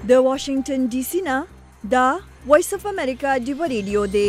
د واشنگټن ډي سي نه دا وایس اف امریکا ډیو ریډیو دی.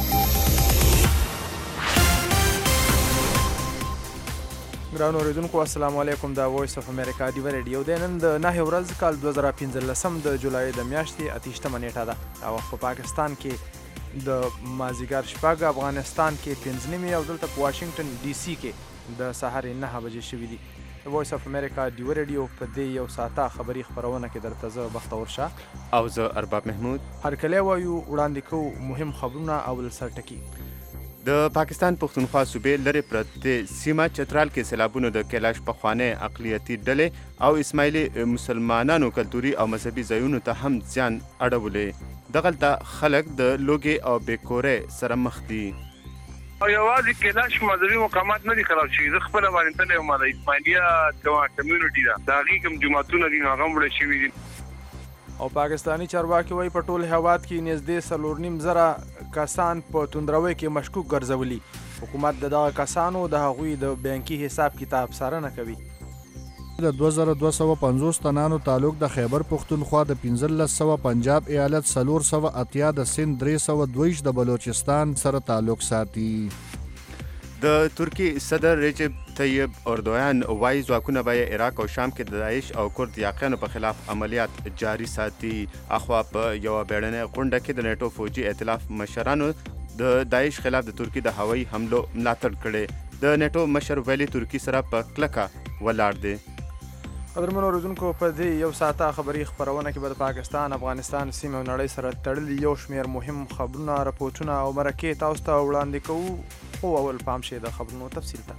ګرانو اوریدونکو السلام علیکم. دا وایس اف امریکا ډیو ریډیو دی. نن د 9 ورځ کال 2015 د جولای د میاشتې 28 نیټه ده. او په پاکستان کې د مازیګر شپږ، افغانستان کې 5 او دلته په واشنگټن ډي سي کې د سهار 9 بجې شوي دي. وایس اف امریکا ډیو ریډیو په دې یو ساعته خبري خبرونه کې درته زه بختور شاه او زه ارباب محمود هرکلی وایو. وړاندې کوو مهم خبرونه او سرټکي. د پاکستان پښتونخوا صوبې لرې پرتې سیمه چترال کې سیلابونو د کیلاش پخوانۍ اقلیتي ډلې او اسماعیلي مسلمانانو کلتوري او مذهبي ځایونو ته هم زیان اړولی. دغلته خلک د لوږې او بېکورۍ سره مخ دي. او یوازې کیلاش مذهبي مقامات نه دي خراب شوي. زه خپله باندې تللی وم، د اسماعیلیه کمیونټي ده، د هغې کوم جوماتونه دي نو هغه هم وړه شوي دي. او پاکستانی چارواکي وایي په ټول هیواد کې نږدې 4.5 کسان په توندروي کې مشکوک ګرځولي. حکومت د دغه کسانو د هغوی د بانکي حساب کتاب څارنه کوي. د 2250 تنانو تعلق د خیبر پښتونخوا، د 1500 پنجاب ایالت، 480 د سند، 322 د بلوچستان سره تعلق ساتي. د ترکی صدر رجب طیب اردوغان وایي ځواکونه به عراق او شام کې د داعش او کرد یاقیانو په خلاف عملیات جاري ساتي. اخوا په یوه بیړنۍ غونډه کې د نیټو فوجي ائتلاف مشرانو د داعش خلاف د ترکی د هوایي حملو ملاتړ کړی. د نیټو مشر ویلي ترکی سره په کلکه ولاړ دی. قدرمنو اوریدونکو په دې یو ساعته خبري خبرونه کې به د پاکستان، افغانستان، سیمه او نړۍ سره تړلي یو شمېر مهم خبرونه، راپورټونه او مرکې تاسو ته وړاندې کوو. خو اول پام شي د خبرونو تفصیل ته.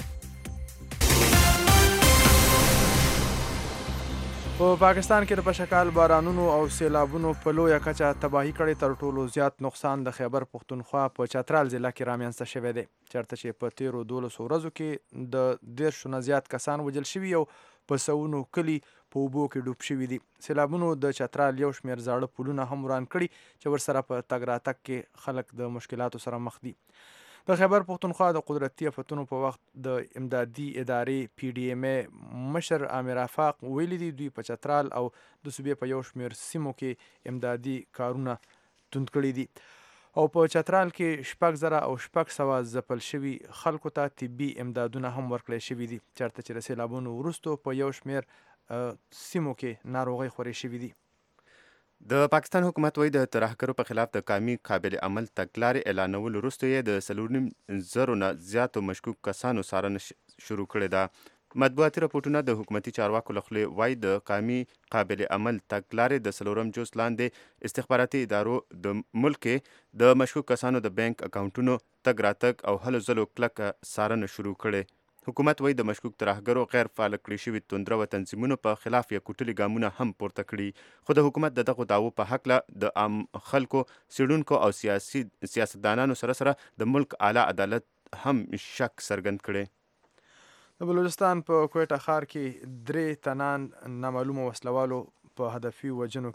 په پاکستان کې د پشکال بارانونو او سیلابونو په لویه کچه تباهي کړې. تر ټولو زیات نقصان د خیبر پښتونخوا په چترال ضلع کې رامنځته شوی دی، چېرته چې په تیرو 12 ورځو کې د 10 نه زیات کسان وژل شوي او په سوونو کلي په اوبو کې ډوب شوي دي. سیلابونو د چترال یو شمېر زاړه پلونه هم وران کړي چې ورسره په تګ راتګ کې خلک د مشکلاتو سره مخ دي. د خیبر پښتونخوا د قدرتي آفتونو په وخت د امدادي ادارې PDMA مشر عامر آفاق ویلي دي دوی په چترال او د صوبې په یو شمېر سیمو کې امدادي کارونه توند کړي دي. او په چترال کې 6,000 او 600 ځپل شوي خلکو ته طبي امدادونه هم ورکړی شوي دي، چېرته چې د سیلابونو وروستو په یو شمېر سیمو کې ناروغۍ خورې شوي دي. د پاکستان حکومت وایي د ترهګرو په خلاف د قومي قابل عمل تګلارې اعلانولو وروسته یې د 4.5 نه زیاتو مشکوک کسانو څارنه شروع کړې ده. مطبوعاتي راپورټونه د حکومتي چارواکو له خولې وایي د قومي قابل عمل تګلارې د 4م جز لاندې استخباراتي ادارو د ملک کې د مشکوک کسانو د بانک اکاونټونو تګ راتګ او هلو ځلو کلکه څارنه شروع کړې. حکومت وایي د مشکوک ترهګرو غیر فعال کړي شوي توندروه تنظیمونو په خلاف یې کوټلي ګامونه هم پورته کړي. خو د حکومت د دغو دعوو په هکله د عام خلکو، څېړونکو او سیاستدانانو سره سره د ملک اعلی عدالت هم شک څرګند کړی. د بلوچستان په کوټه ښار کې 3 تنان نامعلومه وسلوالو په هدفي وژنو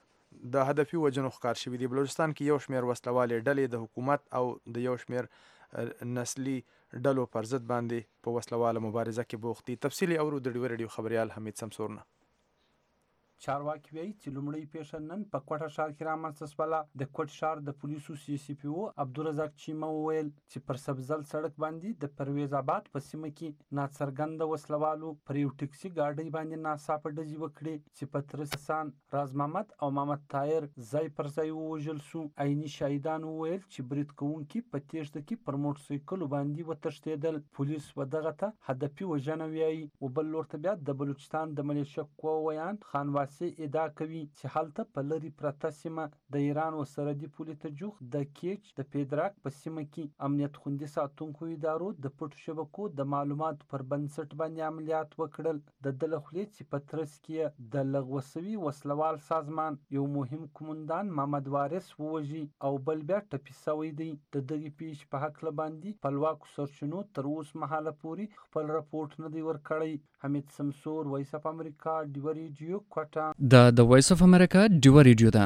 ښکار شوي دي. بلوچستان کې یو شمېر وسلوالې ډلې د حکومت او د یو شمېر نسلي ډلو پر ضد باندې په وسلواله مبارزه کې بوخت دي. تفصیلي اورو د ډیو ریډیو خبریال حمید سمسورنه. چارواکي وایي چې لومړی پیښه نن په کوټه ښار کې رامنځته شوله. د کوټ ښار د پولیسو CCPO عبدالرزاق چیمه وویل چې پر سبزل سړک باندې د پرویز آباد په سیمه کې ناڅرګنده وسلوالو پر یو ټکسي ګاډۍ باندې ناڅاپه ډزې وکړې چې په ترسان راز محمد او محمد طاهر ځای پر ځای ووژل سو. عیني شاهدان وویل چې برید کوونکي په تیښته کې پر موټرسایکلو باندې وتښتېدل. پولیس و دغه ته هدفي وژنه وایي. و بل لور ته بیا د بلوچستان د ملیشه قواو ویان خانواسي ادعا کوي چې هلته په لرې پرته سیمه د ایران و سرحدي پولې ته جوخت د کیچ د پیدراک په سیمه کې امنیت خوندي ساتونکو ادارو د پټو شبکو د معلوماتو پر بنسټ باندې عملیات وکړل. د ده له خولې چې په ترڅ کې د لغوه سوي وسلوال سازمان یو مهم قومندان محمد وارث ووژي او بل بیا ټپي سوی دی. د دغې پیښې په هکله باندې خپلواکو سرچینو تر اوس مهاله پورې خپل رپورټ نه دی ورکړی. حمید سمسور، وایس اف امریکا ډیو ریډیو کوټه. دا د وایس اف امریکا ډیو ریډیو ده.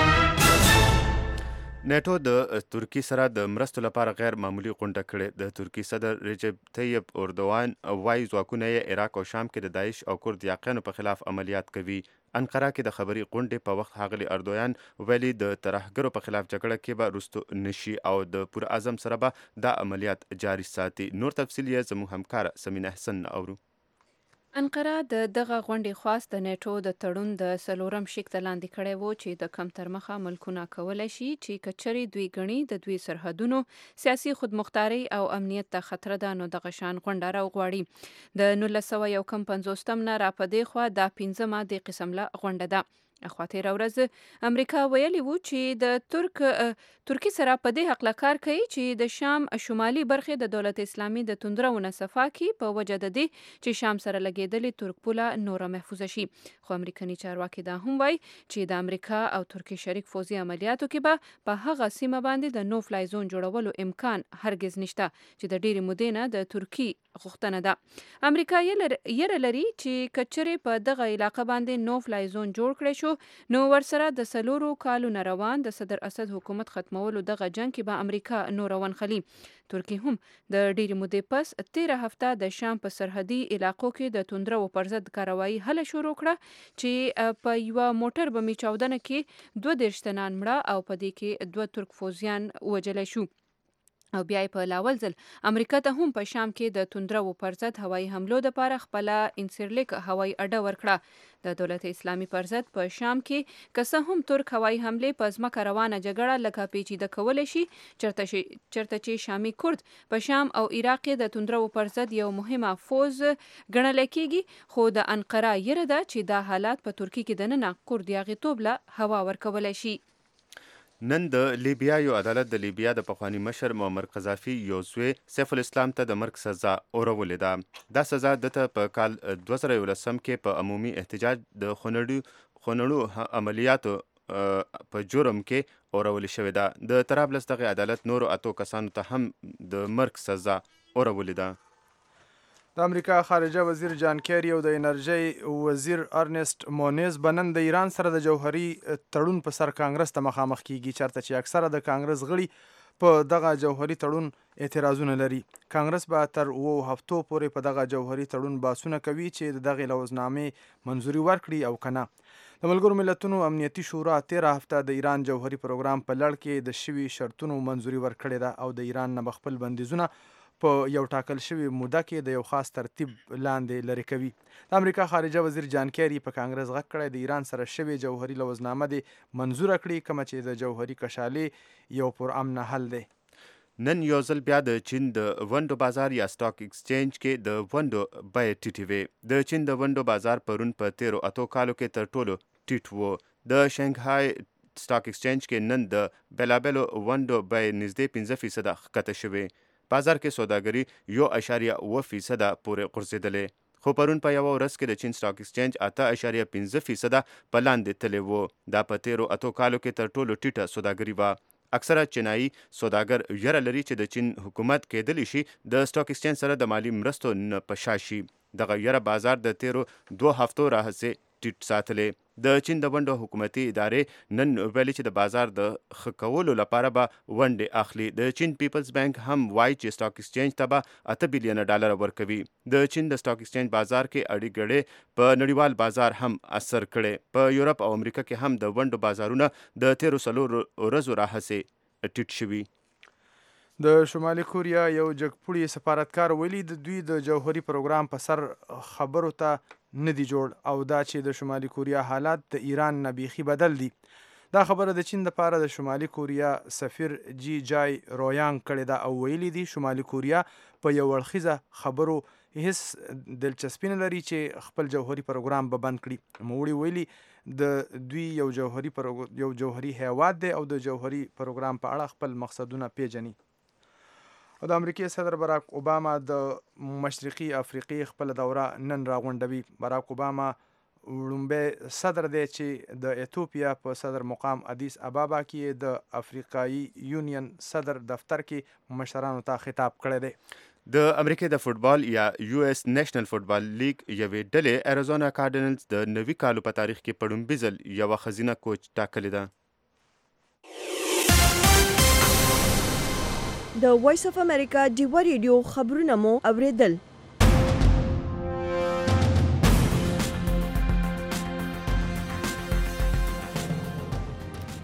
نیټو د ترکی سره د مرستو لپاره غیر معمولی غونډه کړې. د ترکی صدر رجب طیب اردوغان وایي ځواکونه یې عراق او شام کې د داعش او کرد یاقیانو په خلاف عملیات کوي. انقره کې د خبري غونډې په وخت ښاغلي اردویان ویلي د ترهګرو په خلاف جګړه کې به رستو نشي او د پور اعظم سره به دا عملیات جاري ساتي. نور تفصیل یې زموږ همکار سمین احسن اورو. انقره د دغه غونډې خواست د نیټو د تړون د څلورم شق ته لاندې کړی و چې د کم تر مخه ملکونه کولی شي چې کچري دوی ګڼي د دوی سرحدونو سیاسي خودمختاري او امنیت ته خطر ده نو دغه شان غونډه راوغواړي. د 1950 نه را پدې خوا دا 15مه د قسم له غونډه ده. اخواتیر ورځ امریکا ویلي وو چې د ترکی سره په دې حق کار کوي چې د شام شمالي برخې د دولت اسلامي د توندرونه صفا کی په وجه د دې چې شام سره لګیدلې ترک پوله نور محفوظ شي. خو امریکایي چارواکي دا هم وایي چې د امریکا او ترکی شریک فوزي عملیاتو کې به په هغه سیمه باندې د نو فلای زون جوړولو امکان هرگز نشته چې د ډېری مودې نه د ترکی غوښتنه ده. امریکا یې لري چې کچره په دغه علاقه باندې نو فلای زون جوړ کړي شو نو ورسره د 4 کالونو روان د صدر اسد حکومت ختمولو دغه جنگ کې به امریکا نور ونخلي. ترکی هم د ډېری مودې پس 13 هفته د شام په سرحدي علاقو کې د توندرو پر ضد کاروایی هله شروع کړه چې په یو موټر بمي چاودنه کې 22 تنان مړه او په دې کې 2 ترک فوجیان وژل شو. او بیا په لاول ځل امریکا ته هم په شام کې د توندرو پر ضد هوایي حملو لپاره خپل انسرلیک هوایي اډه ورکړه. د دولت اسلامي پر ضد په شام کې که هم ترک هوایي حمله په ځمکه روانه جګړه لکه پیچیده کول شي چرته چې شامي کورد په شام او عراق کې د توندرو پر ضد یو مهمه فوز ګڼل کېږي. خو د انقره یره ده چې دا حالات په ترکی کې د نن کوردیاغي توب له هوا ورکول شي. نن د لیبیا یو عدالت د لیبیا د پخوانی مشر معمر قذافي یو زوی سیف الاسلام ته د مرګ سزا اورولې ده. دا سزا دته په کال 2011 کې په عمومي احتجاج د خونړو عملیاتو په جرم کې اورولې شوې ده. د طرابلس دغه عدالت نورو 8 کسانو ته هم د مرګ سزا اورولې ده. د امریکا خارجه وزیر جان کیری او د انرژي وزیر ارنست مونیز بنن د ایران سره د جوهري تړون په سر کانګرس ته مخامخ کیږي چرته چې اکثره د کانګرس غړي په دغه جوهري تړون اعتراضونه لري. کانګرس به تر 2 هفتو پورې په دغه جوهري تړون باسونه کوي چې دغه لوزنامې منظوري ورکړي او کنه. د ملګرو ملتونو امنیتي شورا 13 هفته د ایران جوهري پروګرام په لړ کې د شوي شرطونو منظوري ورکړې ده او د ایران نه خپل بندیزونه په یو ټاکل شوی موده کې د یو خاص ترتیب لاندې لري کوي. د امریکا خارجه وزیر جان کیری په کانګرس غږ کړی د ایران سره شوی جوهري لوزنامه دی منظور کړي کوم چې د جوهري کشالې یو پر امن حل دی. نن یو ځل بیا د چین د ونډو بازار یا سټاک ایکسچینج کې د ونډو بیه ټیټې وې. د چین د ونډو بازار پرون په 13 کالو کې تر ټولو ټیټ و. د شنګهای سټاک ایکسچینج کې نن د بلابلو ونډو بیه نږدې 15% ښکته شوې. بازار کې سوداګري 1.1% پورې غورځېدلې. خو پرون په یو ورځ کې د چین سټاک ایکسچینج 8.5% په لاندې تللی و. دا په 13 کالو کې تر ټولو ټیټه سوداګري وه. اکثره چینایي سوداګر یره لري چې د چین حکومت کېدلی شي د سټاک ایکسچینج سره د مالی مرستو نه په شا شي. دغه یره بازار د 2 هفتو راهیسې ټیټ ساتلې. د چین د ونډو حکومتي ادارې نن ویلي چې د بازار د ښه کولو لپاره به ونډې اخلي. د چین پیپلز بانک هم وایي چې سټاک ایکسچینج ته به $8 بلیون ورکوي. د چین د سټاک ایکسچینج بازار کې اړې ګړې په نړیوال بازار هم اثر کړي. په یورپ او امریکا کې هم د ونډو بازارونه د 13 ورځو راهیسې ټیټ شوي. د شمالي کوریا یو جګپوړي سفارتکار ویلي د دوی د جوهري پروګرام په سر خبرو ته نه دی جوړ او دا چې د شمالي کوریا حالات د ایران نه بیخي بدل دي. دا خبره د چین لپاره د شمالي کوریا سفیر جی جای رویانګ کړې ده او ویلي دي شمالي کوریا په یو اړخیزه خبرو هیڅ دلچسپي نه لري چې خپل جوهري پروګرام به بند کړي. نوموړي ویلي د دوی یو جوهري هیواد دی او د جوهري پروګرام په اړه خپل مقصدونه پیژني. او د امریکای صدر باراک اوباما د مشرقي افریقې خپل دوره نن راغونډوي. باراک اوباما وړومبی صدر دی چې د ایتوپیا په صدر مقام ادیس ابابا کې د افریقایي یونین صدر دفتر کې مشرانو ته خطاب کړی دی. د امریکای د فوټبال یا یو اس نیشنل فوټبال لیگ یوې ډلې اریزونا کارډینلز د نوي کالو په تاریخ کې په لومړي ځل یوه ښځینه کوچ ټاکلې ده. د وایس اف امریکا ډیوه ریډیو خبرونه مو اوریدل.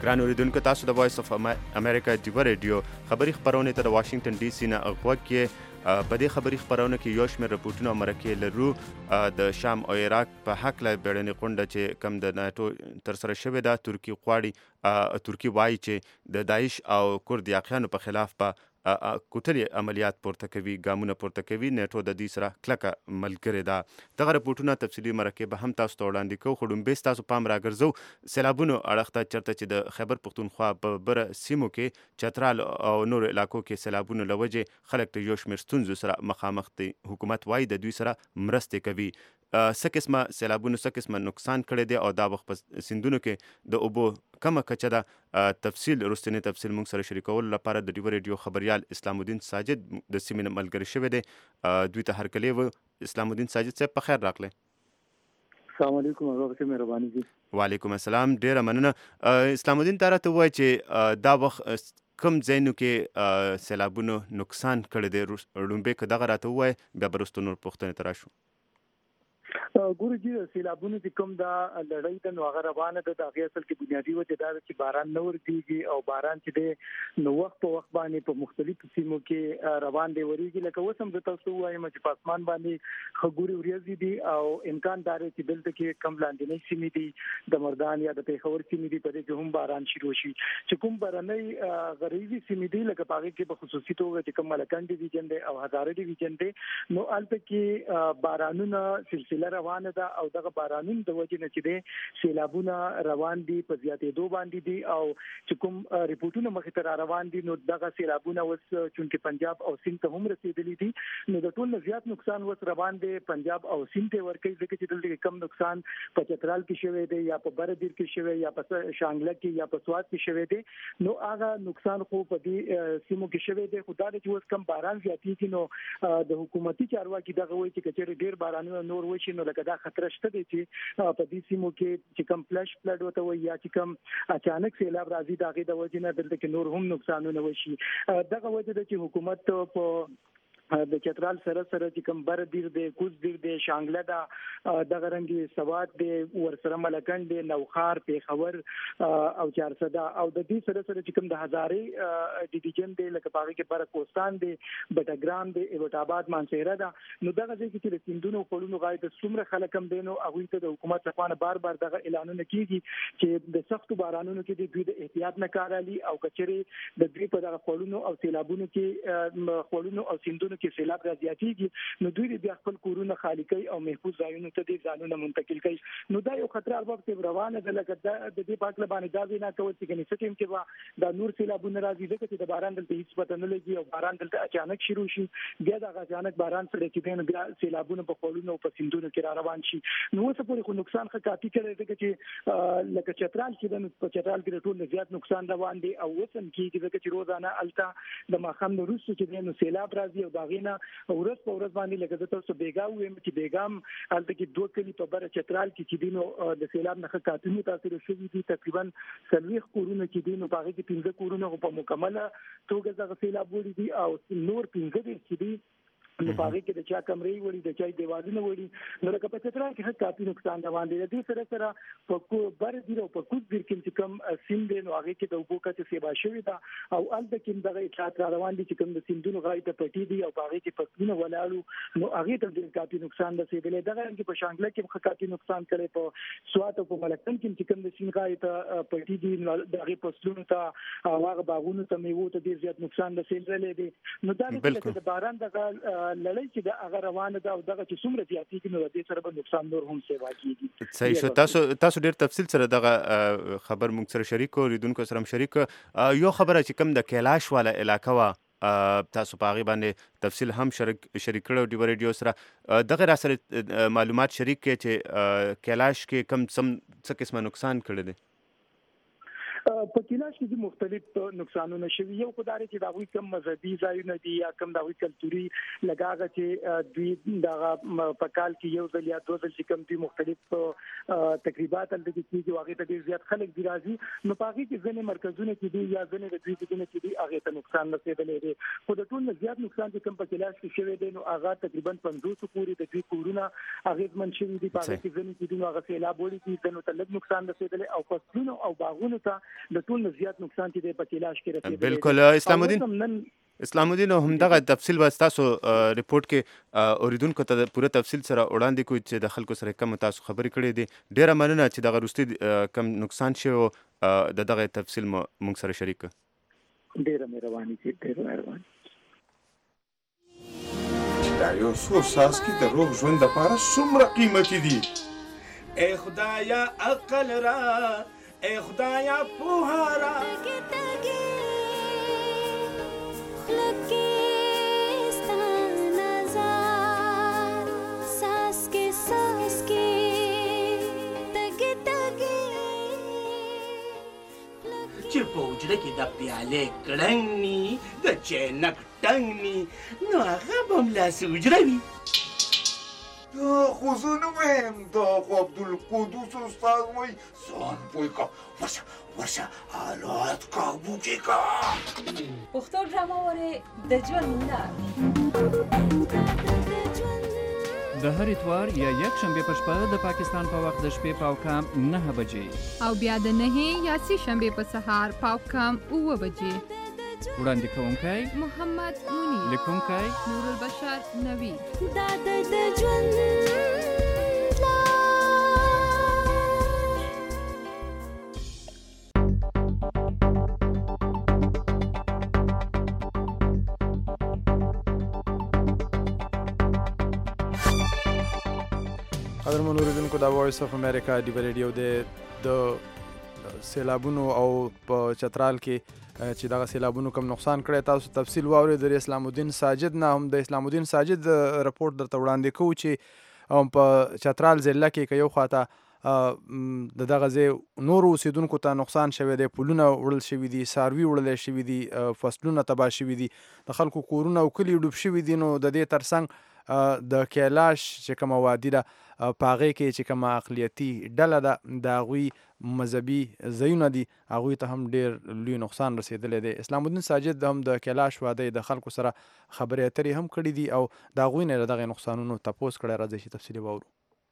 ګران اوریدونکو تاسو د وایس اف امریکا ډیو ریډیو خبری خبرونه ته د واشنگټن ډي سي نه غوږ کې په دې خبری خبرونه کې یو شمېر رپورټونه مرکه لرو د شام او عراق په حق له بیړنۍ غونډه چې کم د ناتو تر سره شوې ده ترکی وایي چې د داعش او کورد یاقیانو په خلاف په کوټلې عملیات پورته کوي ګامونه پورته کوي نیټو د دې سره کلکه ملګری ده دغه رپورټونه تفصیلي مرکه به هم تاسو ته وړاندې کوو خو ډومبې تاسو پام راګرځو سیلابونو اړخ ته چرته چې د خیبر پښتونخوا په بره سیمو کې چترال او نور علاقو کې سیلابونو لوجه خلک ته یو شمېر ستونزو سره مخامخ دي حکومت وایي د دوی سره مرستې کوي څه قسمه سیلابونو څه قسمه نقصان کړی دی او دا وخت په سیندونو کې د اوبو کمه کچه ده رستنی تفصیل موږ سره شریکولو لپاره د ډیو ریډیو خبریال اسلام الدین ساجد د سیمې ملګری شوی دی دوی ته هرکلی و اسلام الدین ساجد صاحب په خیر راغلی السلام علیکم ورحمۃ مهرباني دي وعلیکم السلام ډیره مننه اسلام الدین تاسو وایي چې دا وخت کم ځایونو کې سیلابونو نقصان کړی دی لومبې که دغه راته ووایي بیا به وروسته نور پوښتنې ته راشو ګورو چې سیلابونو چې کوم دا لړۍ د نو هغه روانه ده د هغې اصل کې بنیادي وجه دا ده چې باران نه ورېږي او باران چې دی نو وخت په وخت باندې په مختلفو سیمو کې روان دی ورېږي لکه اوس هم زه تاسو وایم چې په اسمان باندې ښه ورېځې دي او امکان دا دی چې دلته کې کم لاندنۍ سیمې دي د مردان یا د پېښور سیمې دي په دې کې هم باران شروع شي چې کوم بهرنۍ غریبي سیمې دي لکه په هغې کې په خصوصي توګه چې کوم ملکن ډیویژن دی او هزاره ډیویژن دی نو هلته کې بارانونه سلسله روانه ده او دغه بارانونو د وجې نه چې دی سیلابونه روان دي په زیاتېدو باندې دي او چې کوم ریپورټونه مخې ته را روان دي نو دغه سیلابونه اوس چونکې پنجاب او سیند ته هم رسېدلي دي نو د ټول نه زیات نقصان اوس روان دی پنجاب او سیند ته ورکوي ځکه چې دلته کم نقصان په چترال کې شوی دی یا په بردیر کې شوی یا په شانګله کې یا په سوات کې شوی دی نو هغه نقصان خو په دې سیمو کې شوی دی خو دا چې اوس کم باران زیاتېږي نو د حکومتي چارواکي دغه وایي چې کچېرې ډېر بارانونه نور وشي نو لکه دا خطر شته دی چې په دې سیمو کې چې کم فلش فلډ وته وي یا چې کم اچانک سیلاب راځي د هغې د وجې نه دلته کې نور هم نقصانونه وشي دغه وجه ده چې حکومت په د چترال سره چې کوم بردیر دی کوزدیر دی شانګله دا دغه رنګي سواد دی ورسره ملکن دی نوخار پیښور او چارسده او د دې سره چې کوم د هزارې ډیویژن دی لکه پاره کې بر کوستان دی بټګرام دی ایوټ آباد مانسهره دا نو دغه ځکه چې د سیندونو خړونو غاړي د څومره خلک هم دینو هغه ته د حکومت څخه بار دغه اعلانونه کیږي چې د سختو بارانونو کې دوی د احتیاط نه کار علي او کچري د دوی په دغه خړونو او سیلابونو کې خړونو او سیندونو کې سیلاب راځيږي نو دوی د خپل کورونه خالی کوي او محفوظ ځایونو ته د ځانونه منتقل کوي نو دا یو خطر ارباب ته روانه ده لکه د دې پاک لبانې دا وینا کوي چې کني سکیم کې دا نور سیلابونه راځي ځکه چې د باران دلته هیڅ پته نه لګي او باران دلته اچانک شروع شي بیا دا اچانک باران سره کې بیا سیلابونه په خولونو او په سیندونو کې را روان شي نو څه پورې خو نقصان کافي کړي ځکه چې لکه چترال کې د چترال کې ټول زیات نقصان روان دي او وسم کې ځکه چې روزانه الته د ماخام وروسته چې نو سیلاب راځي او داغینا ورځ په ورځ باندې لکه تاسو بیګا ویم چې بیګام الته کې دوه کلی په بر چترال کې چې دینو د سیلاب نه کاتونی تاثیر شوی دي تقریبا 30 کورونه چې دینو په هغه کې 15 کورونه په مکمله توګه د سیلاب وړي دي او نور 15 دي چې دي نو پاره کې د چا کمرې وړي د چا دیوالونه وړي نو لکه په چترال کې کافي نقصان روان دي د دې سره په بر دی او په کوز دیر کې چې کم سیند نو هغه کې د وبو کته سیبا شوی دا او الته کې دغه اطلاعات روان دي چې کوم د سیندونو غړي ته پټي دي او هغه کې فصلونه ولاړو نو هغه ته ډېر کافي نقصان رسیدلې دغه کې په شانګله کې کافي نقصان کړي په سوات او په ملکن کې چې کوم د سیند غړي ته پټي دي نو دغه فصلونو ته هغه باغونو ته میوه ته ډېر زیات نقصان رسیدلې دي نو دا د باران دغه لړۍ چې د هغه روانه ده او دغه چې څومره زیاتېږي نو د دې سره به نقصان نور هم سیوا کیږي صحیح شو تاسو ډېر تفصیل سره دغه خبر موږ سره شریک کړو لیدونکو سره شریک یو خبره چې کوم د کیلاش والا علاقه وا تاسو په هغه باندې تفصیل هم شریک کړو ډیو ریډیو سره دغه را سره معلومات شریک کړي چې کیلاش کې کم څه قسمه نقصان کړی دی په کلاش کې مختلف نقصانونه شوي یو خدای چې دا وی کم مذهبي ځایونه دي یا کم دا وی کلتوري لګاغه چې دوی دا په کال کې یو ځل یا دوه ځل چې کم دي مختلف تقریبات د کیږي واغې ته ډیر زیات خلک دی راځي نو پاږي چې ځنې مرکزونه کې دي یا ځنې د دوی کې دي هغه ته نقصان رسیدلې دي خو د ټول زیات نقصان چې کم په کلاش کې شوی دی نو هغه تقریبا 500 پورې د دوی کورونه هغه من شوی دي پاږي چې ځنې کې دي هغه سیلاب وړي چې نو تلک نقصان رسیدلې او فصلونو او باغونو ته د ټول زیات نقصان چې د پکیلاش کې رسیدلی. بالکل اسلام الدین هم دغه تفصیل به تاسو ریپورت کې اوریدونکو ته پوره تفصیل سره وړاندې کوي چې د خلکو سره کوم تاسو خبرې کړې دي. ډیره مننه چې دغه وروستي کم نقصان شوی د دغه تفصیل موږ سره شریک کړ. ډیره مهرباني چې ډیره مهرباني. دا یو څو څاڅکي د روغ ژوند لپاره څومره قیمتي دي. ای خدایا عقل را، ای خدایا پوهه را. چې په حجره کې د پیالې کړنګ ني د چینک ټنګ ني نو هغه به هملاسې حجره وي. دا خو زه نه وایم، دا خو عبدالقدوس استاد وایي ځان پوه که ورشه حالات قابو کې که. پښتو ډرامه وارې د ژوند د هر اتوار یا یک شنبه په شپه د پاکستان په وخت د شپې پاوکام 9 بجې او بیا د 9 یا سی شنبه په سهار پاوکام 9 بجې. وړاندې کوونکی محمد منیر، لیکونکی نور البشر نوید. دا د ژوند قدرمن اوریدونکو د وایس اف امریکا ډیو ریډیو د سیلابونو او په چترال کې چې دغه سیلابونو کم نقصان کړی تاسو تفصیل واورئ. د اسلام الدین ساجد نه هم د اسلام الدین ساجد رپورټ درته وړاندې کوو چې په چترال ضلع کې که یو خواته د دغه ځای نورو اوسیدونکو ته نقصان شوی دی، پلونه وړل شوي دي، څاروي وړلی شوي دي، فصلونه تباه شوي دي، د خلکو کورونه او کلي ډوب شوي دي. نو د دې ترڅنګ د کیلاش چې کومه وادي ده په هغې کې چې کومه اقلیتي ډله ده د هغوی مذهبي ځایونه دي، هغوی ته هم ډېر لوی نقصان رسېدلی دی. اسلام الدین ساجد هم د کیلاش وادۍ د خلکو سره خبرې اترې هم کړي دي او د هغوی نه یې د دغې نقصانونو تپوس کړی. راځئ چې تفصیلي واورو.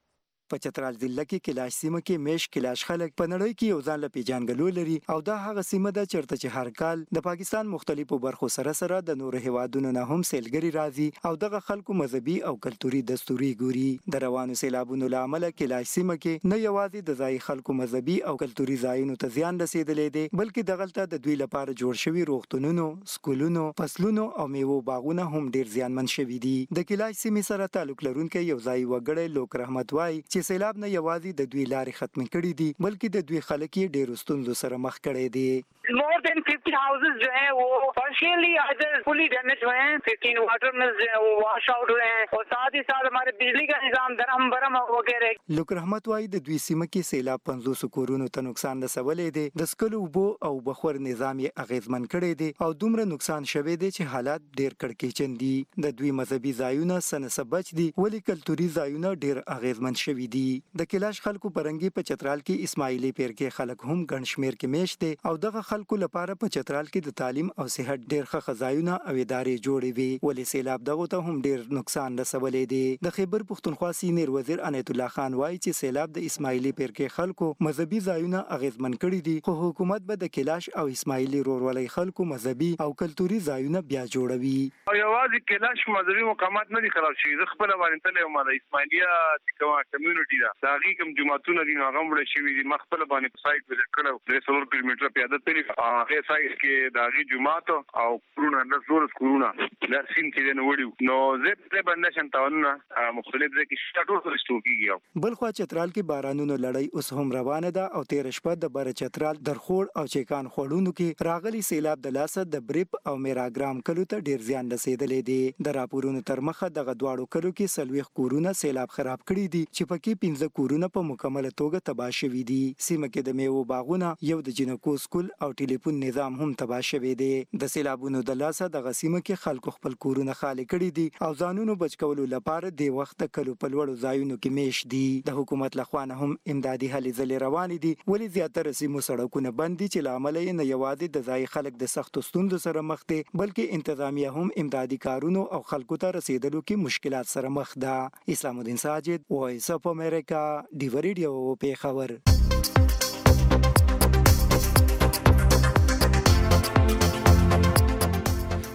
په چترال ضلع کې کلاش سیمه کې میش کلاش خلک په نړۍ کې یو ځان له پیژانګلو لري او دا هغه سیمه ده چیرته چې هر کال د پاکستان مختلفو برخو سره سره د نورو هیوادونو نه هم سیلګري راځي او دغه خلکو مذهبي او کلتوري دستوري ګوري. د روانو سیلابونو له امله کلاش سیمه کې نه یوازې د ځای خلکو مذهبي او کلتوري ځایونو ته زیان رسیدلی دی بلکې دغلته د دوی لپاره جوړ شوي روغتونونو، سکولونو، فصلونو او میوو باغونه هم ډیر زیانمن شوي دي. د کلاش سیمې سره تعلق لرونکي یو ځای وګړی لوک رحمت وای چې سیلاب نه یوازې د دوی لارې ختم کړي دي بلکې د دوی خلک یې ډېرو ستونزو سره مخ کړي دي. more than 50 houses जो हैं वो partially either fully damaged हुए हैं, 15 water mills जो हैं वो wash out हुए हैं और साथ ही साथ हमारे बिजली का निजाम दरहम बरहम वगैरह. لوک رحمت وای د دوی سیمه کې سیلاب 500 کورونو ته نقصان رسولی دی، د سکلو اوبو او بخور نظام یې اغیزمن کړی دی او دومره نقصان شوی دی چې حالات ډیر کړکېچن دي. د دوی مذهبي ځایونه سنسبچ دي ولی کلتوري ځایونه ډیر اغیزمن شوي دي. د کلاش خلکو پرنګي په چترال کې اسماعیلی پیرکې خلک هم ګڼ شمیر کې میشت دي او دغه خلکو لپاره په چترال کې د تعلیم او صحت ډیر ښه ځایونه او ادارې جوړې وي ولی سیلاب دغه ته هم ډیر نقصان رسولی دی. د خیبر پښتونخوا سینیر وزیر عنایت الله خان وایي چې سیلاب د اسماعیلی پیرکې خلکو مذهبي ځایونه اغیزمن کړي دي خو حکومت به د کلاش او اسماعیلی رورولۍ خلکو مذهبي او کلتوري ځایونه بیا جوړوي. او یوازې کلاش مذهبي مقامات نه دي خراب شوي، زه خپله باندې تللی وم د اسماعیلیه چې کومه کمیونټي ده د هغې کوم جوماتونه دي نو هغه هم مړه شوي دي. ما خپله باندې په سایټ وزټ کړی 3 کیلومتره پیاده تللي هغې سایټ کې د هغې جومات او کورونه 10 کورونه دا سیند چې دی نو وړي نو زه پرې باندې نشم تاوانونه مختلف ځای کې ټول رسټور کېږي. بل خوا چترال کې بارانونو لړۍ اوس هم روانه ده او تېره شپه د بره چترال درخوړ او چیکان خوړونو کې راغلي سیلاب د لاسه د بریپ او میراګرام کلو ته ډیر زیان رسېدلی دی. د راپورونو تر مخه دغه دواړو کلو کې 40 کورونه سیلاب خراب کړي دي چې پکې 15 کورونه په مکمله توګه تباه شوي دي. سیمه کې د میوو باغونه، یو د جنکو سکول او ټلیفون نظام هم تباه شوی دی. د سیلابونو د لاسه دغه سیمه کې خلکو خپل کورونه خالي کړي دي او ځانونو بچ کولو لپاره د وخت کلو په لوړو ځایونو کې میش دي. د حکومت لخوا نه هم امدادي هلې ځلې روانې دي ولی زیاتره سیمو سړکونه بند دي چې له امله یې نه یوازې د ځای خلک د سختو ستونزو سره مخ دي بلکې انتظامیه هم امدادي کارونو او خلکو ته رسیدلو کې مشکلات سره مخ ده. اسلام الدین ساجد، وایس اف امریکا، ډیو ریډیو، پیښور.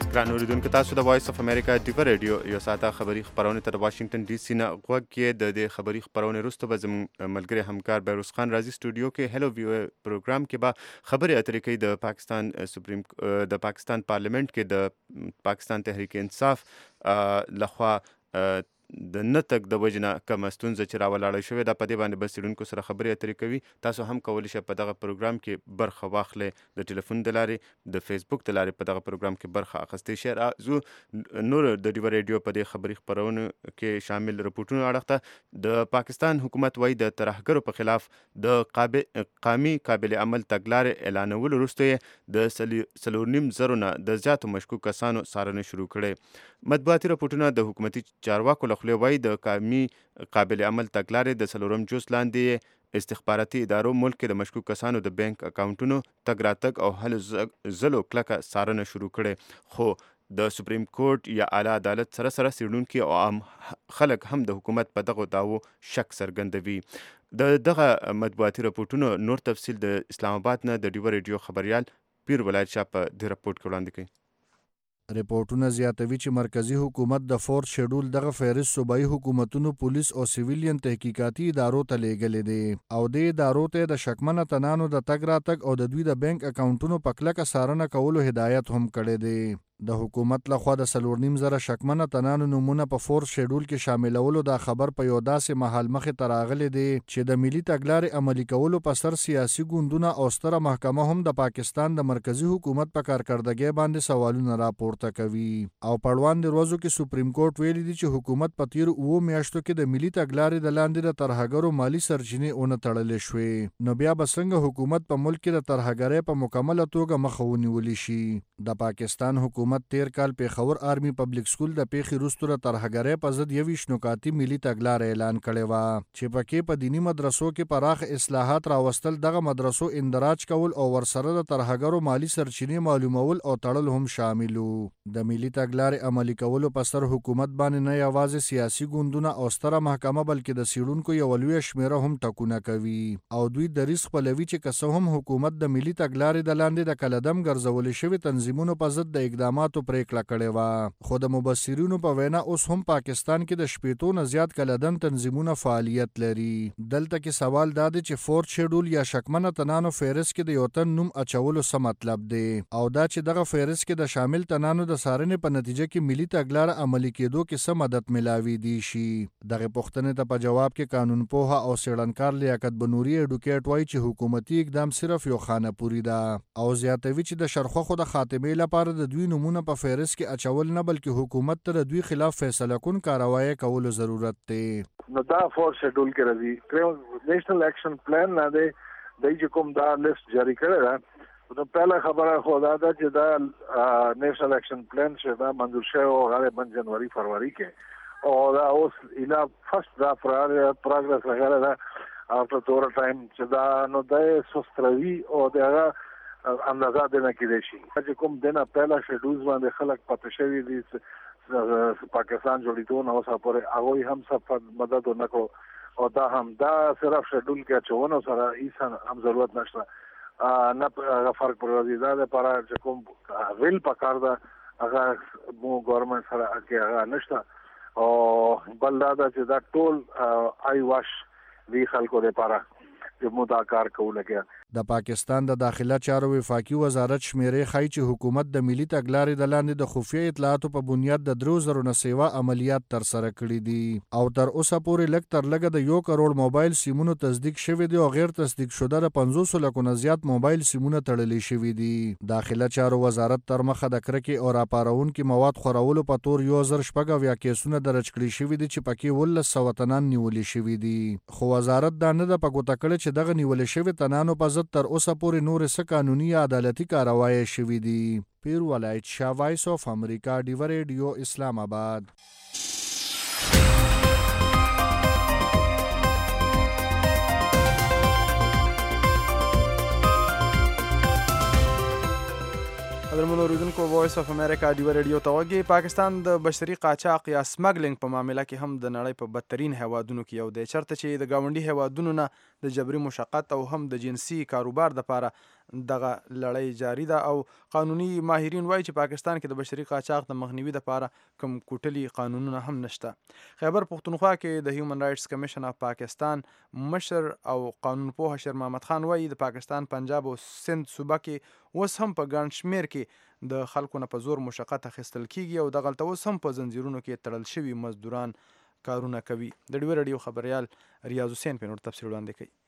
ګران اوریدونکو تاسو د وایس اف امریکا ډیو ریډیو یو ساعته خبری خبرونه تر واشنگټن ډي سي نه غوږ کې د خبری خبرونه وروسته به زموږ ملګری همکار بیروز خان راځي سټوډیو کې هلو ویو پروګرام کې به خبري اترې کوي د پاکستان سپریم د پاکستان پارلیمنت کې د پاکستان تحریک انصاف لخوا د نتک د وجنه کوم ستونزه چې راولاړه شوې ده په دې باندې بس سړونکو سره خبرې اترې کوي. تاسو هم کولی شئ په دغه پروګرام کې برخه واخلئ د ټلیفون د لارې د فیسبوک د لارې په دغه پروګرام کې برخه اخیستی شئ. زه نور د ډیو ریډیو په دې خبري خبرونو کې شامل رپورټونو اړخته د پاکستان حکومت وایي د ترهګرو په خلاف د قامي قابل عمل تګلارې اعلانولو وروسته د 4.5 نه د زیاتو مشکوک کسانو څارنه شروع کړې. مطبوعاتي رپورټونه د حکومتي چارواکو لخوا وایي د قامي قابل عمل تګلارې د 4 جوز لاندې استخباراتي ادارو ملک کې د مشکوک کسانو د بانک اکاونټونو تګ راتګ او هلو ځلو کلکه څارنه شروع کړې. خو د سپریم کورټ یا اعلی عدالت سره څیړونکي او عام خلک هم د حکومت په دغه دعوو شک څرګندوي. دغه مطبوعاتي رپورټونو نور تفصیل د اسلام آباد نه د ډیو ریډیو خبريال پیر ولایت شاه په دې رپورټ کې وړاندې کوي. ریپورټونه زیاتوي چې مرکزی حکومت د فورث شیډول دغه فهرست صوبایي حکومتونو پولیس او سیویلین تحقیقاتي ادارو ته لیږلې دي او د ادارو ته د شکمنه تنانو د تګ راتګ او د دوی د بانک اکاونټونو په کلکه څارنه کولو هدایت هم کړی دی. د حکومت لخوا د 4.5 شکمنه تنانو نمونه په فورث شیډول کې شاملولو دا خبر په یو داسې مهال مخې ته راغلی دی چې د ملي تګلارې عملي کولو په سر سیاسي ګوندونه او ستره محکمه هم د پاکستان د مرکزی حکومت په کارکردګۍ باندې سوالونه راپورته کوي. او په وړاندې ورځو کې سپریم کورټ ویلي دی چې حکومت په تیر 2 میاشتو کې د ملي تګلارې د لاندې د ترهګرو مالی سرچینې اون تړلې شوې. نو بیا به څنګه حکومت په ملک کې د ترهګرۍ په مکمله توګه مخه ونیولی شي. د پاکستان حکومت تیر کال پیښور آرمی پبلک سکول د پیښې وروسته د ترهګرۍ په ضد 21 نکاتي ملي تګلارې اعلان کړې وه چې پکې په دینی مدرسو کې پراخ اصلاحات راوستل، دغه مدرسو اندراج کول او ورسره د ترهګرو مالی سرچینې معلومول او تړل هم شامل وو. د ملي تګلارې عملي کولو په سر حکومت باندې نه یوازې سیاسي ګوندونه او ستره محکمه بلکې د څیړونکو یو لویه شمیره هم ټکونه کوي او دوی د ریسک خپلوي چې که څه هم حکومت د ملي تګلارې د لاندې د کلدم ګرځولې شوي تنظیمونو په ضد د اقداماتو پریکړه کړې وه. خو د مبصرینو په وینا اوس هم پاکستان کې د 15 نه زیات کلدم تنظیمونه فعالیت لري. دلته کې سوال دا دی چې فورث شیډول یا شکمنه تنانو فهرست کې د یو تن نوم اچولو څه مطلب دی او دا چې دغه فهرست کې د شامل تنانو د څارنې په نتیجه کې ملي تګلاره عملي کېدو کې څه مدد ملاوي دی شي. دغه پوښتنې ته په جواب کې قانون پوهه او څېړنکار لیاقت بنوري اډوکیټ وایي چې حکومتي اقدام صرف یو خانه پوری ده او زیاتوي چې د شرخوخو د خاتمې لپاره د دوی نمونه په فهرست کې اچول نه بلکې حکومت ته دوی خلاف فیصله کون کاروایی کولو ضرورت دی. نو دا فورث شیډول کې راځي نیشنل ایکشن پلان نه دی د کوم دا لیست جاری کړی ده. نو پهله خبره خو دا ده چې دا نیشنل ایکشن پلان چې دا منظور شوی و غالبا جنوري فروری کې او دا اوس اله فرست دا پروګرس لګره ده افټر تور ټایم چې دا نو د سستروي او دغه اندازه دنه کېدای شي چې کوم دنه پهلا شیډول باندې خلک پته شوی دي پاکستان جوړیدو نو اوسه پورې هغه هم څه مدد ونکړو او دا هم دا صرف شیډول کې چونه سره هیڅ هم ضرورت نشته نه فرق پروازي دا لپاره چې کوم ویل پکار دا هغه مو ګورنمنت سره کې هغه نشته او بل دا چې دا ټول آی واش وی خلکو لپاره چې مو دا کار کوله کې. د پاکستان د داخله چارو وفاقي وزارت شمیرې ښایي چې حکومت د ملي تګلارې د لاندې د خفیه اطلاعاتو په بنیاد د 3,000 نه سیوا عملیات ترسره کړي دي او تر اوسه پورې لږ تر لږه د 1 کروڑ موبایل سیمونو تصدیق شوي دي او غیر تصدیق شوه د 500 لکو نه زیات موبایل سیمونه تړلې شوي دي. داخله چارو وزارت تر مخه د کرکې او راپارونکي مواد خورولو په تور 1000 کیسونه درج کړي شوي دي چې پکې 1,100 تنان نیولې شوي دي. خو وزارت دا نه د پګوته کړي چې دغه نیولې شوي تنانو په ضد تر اوسه پورې نور څه قانوني یا عدالتي کاروایی شوي دي. پیر ولایت شاه، وایس اف امریکا، ډیو ریډیو، اسلام آباد. قدرمنو اوریدونکو اوریدونکو وایس اف امریکا ډیو ریډیو ته وګورئ. پاکستان د بشري قاچاق یا سمګلینګ په معاملې کې هم د نړۍ په بدترین هیوادونو کې یو دی، چرته چې د ګاونډي هیوادونو نه د جبري مشقت او هم د جنسي کاروبار دپاره دغه لړۍ جاری ده. او قانوني ماهرین وایي چې پاکستان کې د بشري قاچاق د مخنیوي دپاره کوم کوټلي قانونونه هم نشته. خیبر پښتونخوا کې د هیومن رایټس کمیشن اف پاکستان مشر او قانون پوه شیر محمد خان وایي د پاکستان پنجاب او سند صوبه کې اوس هم په ګڼ شمېر کې د خلکو نه په زور مشقت اخیستل کیږي او دغلته اوس هم په زنځیرونو کې تړل شوي مزدوران کارونه کوي. د ډیو ریډیو خبریال ریاض حسین په نور تفصیل وړاندې کوي.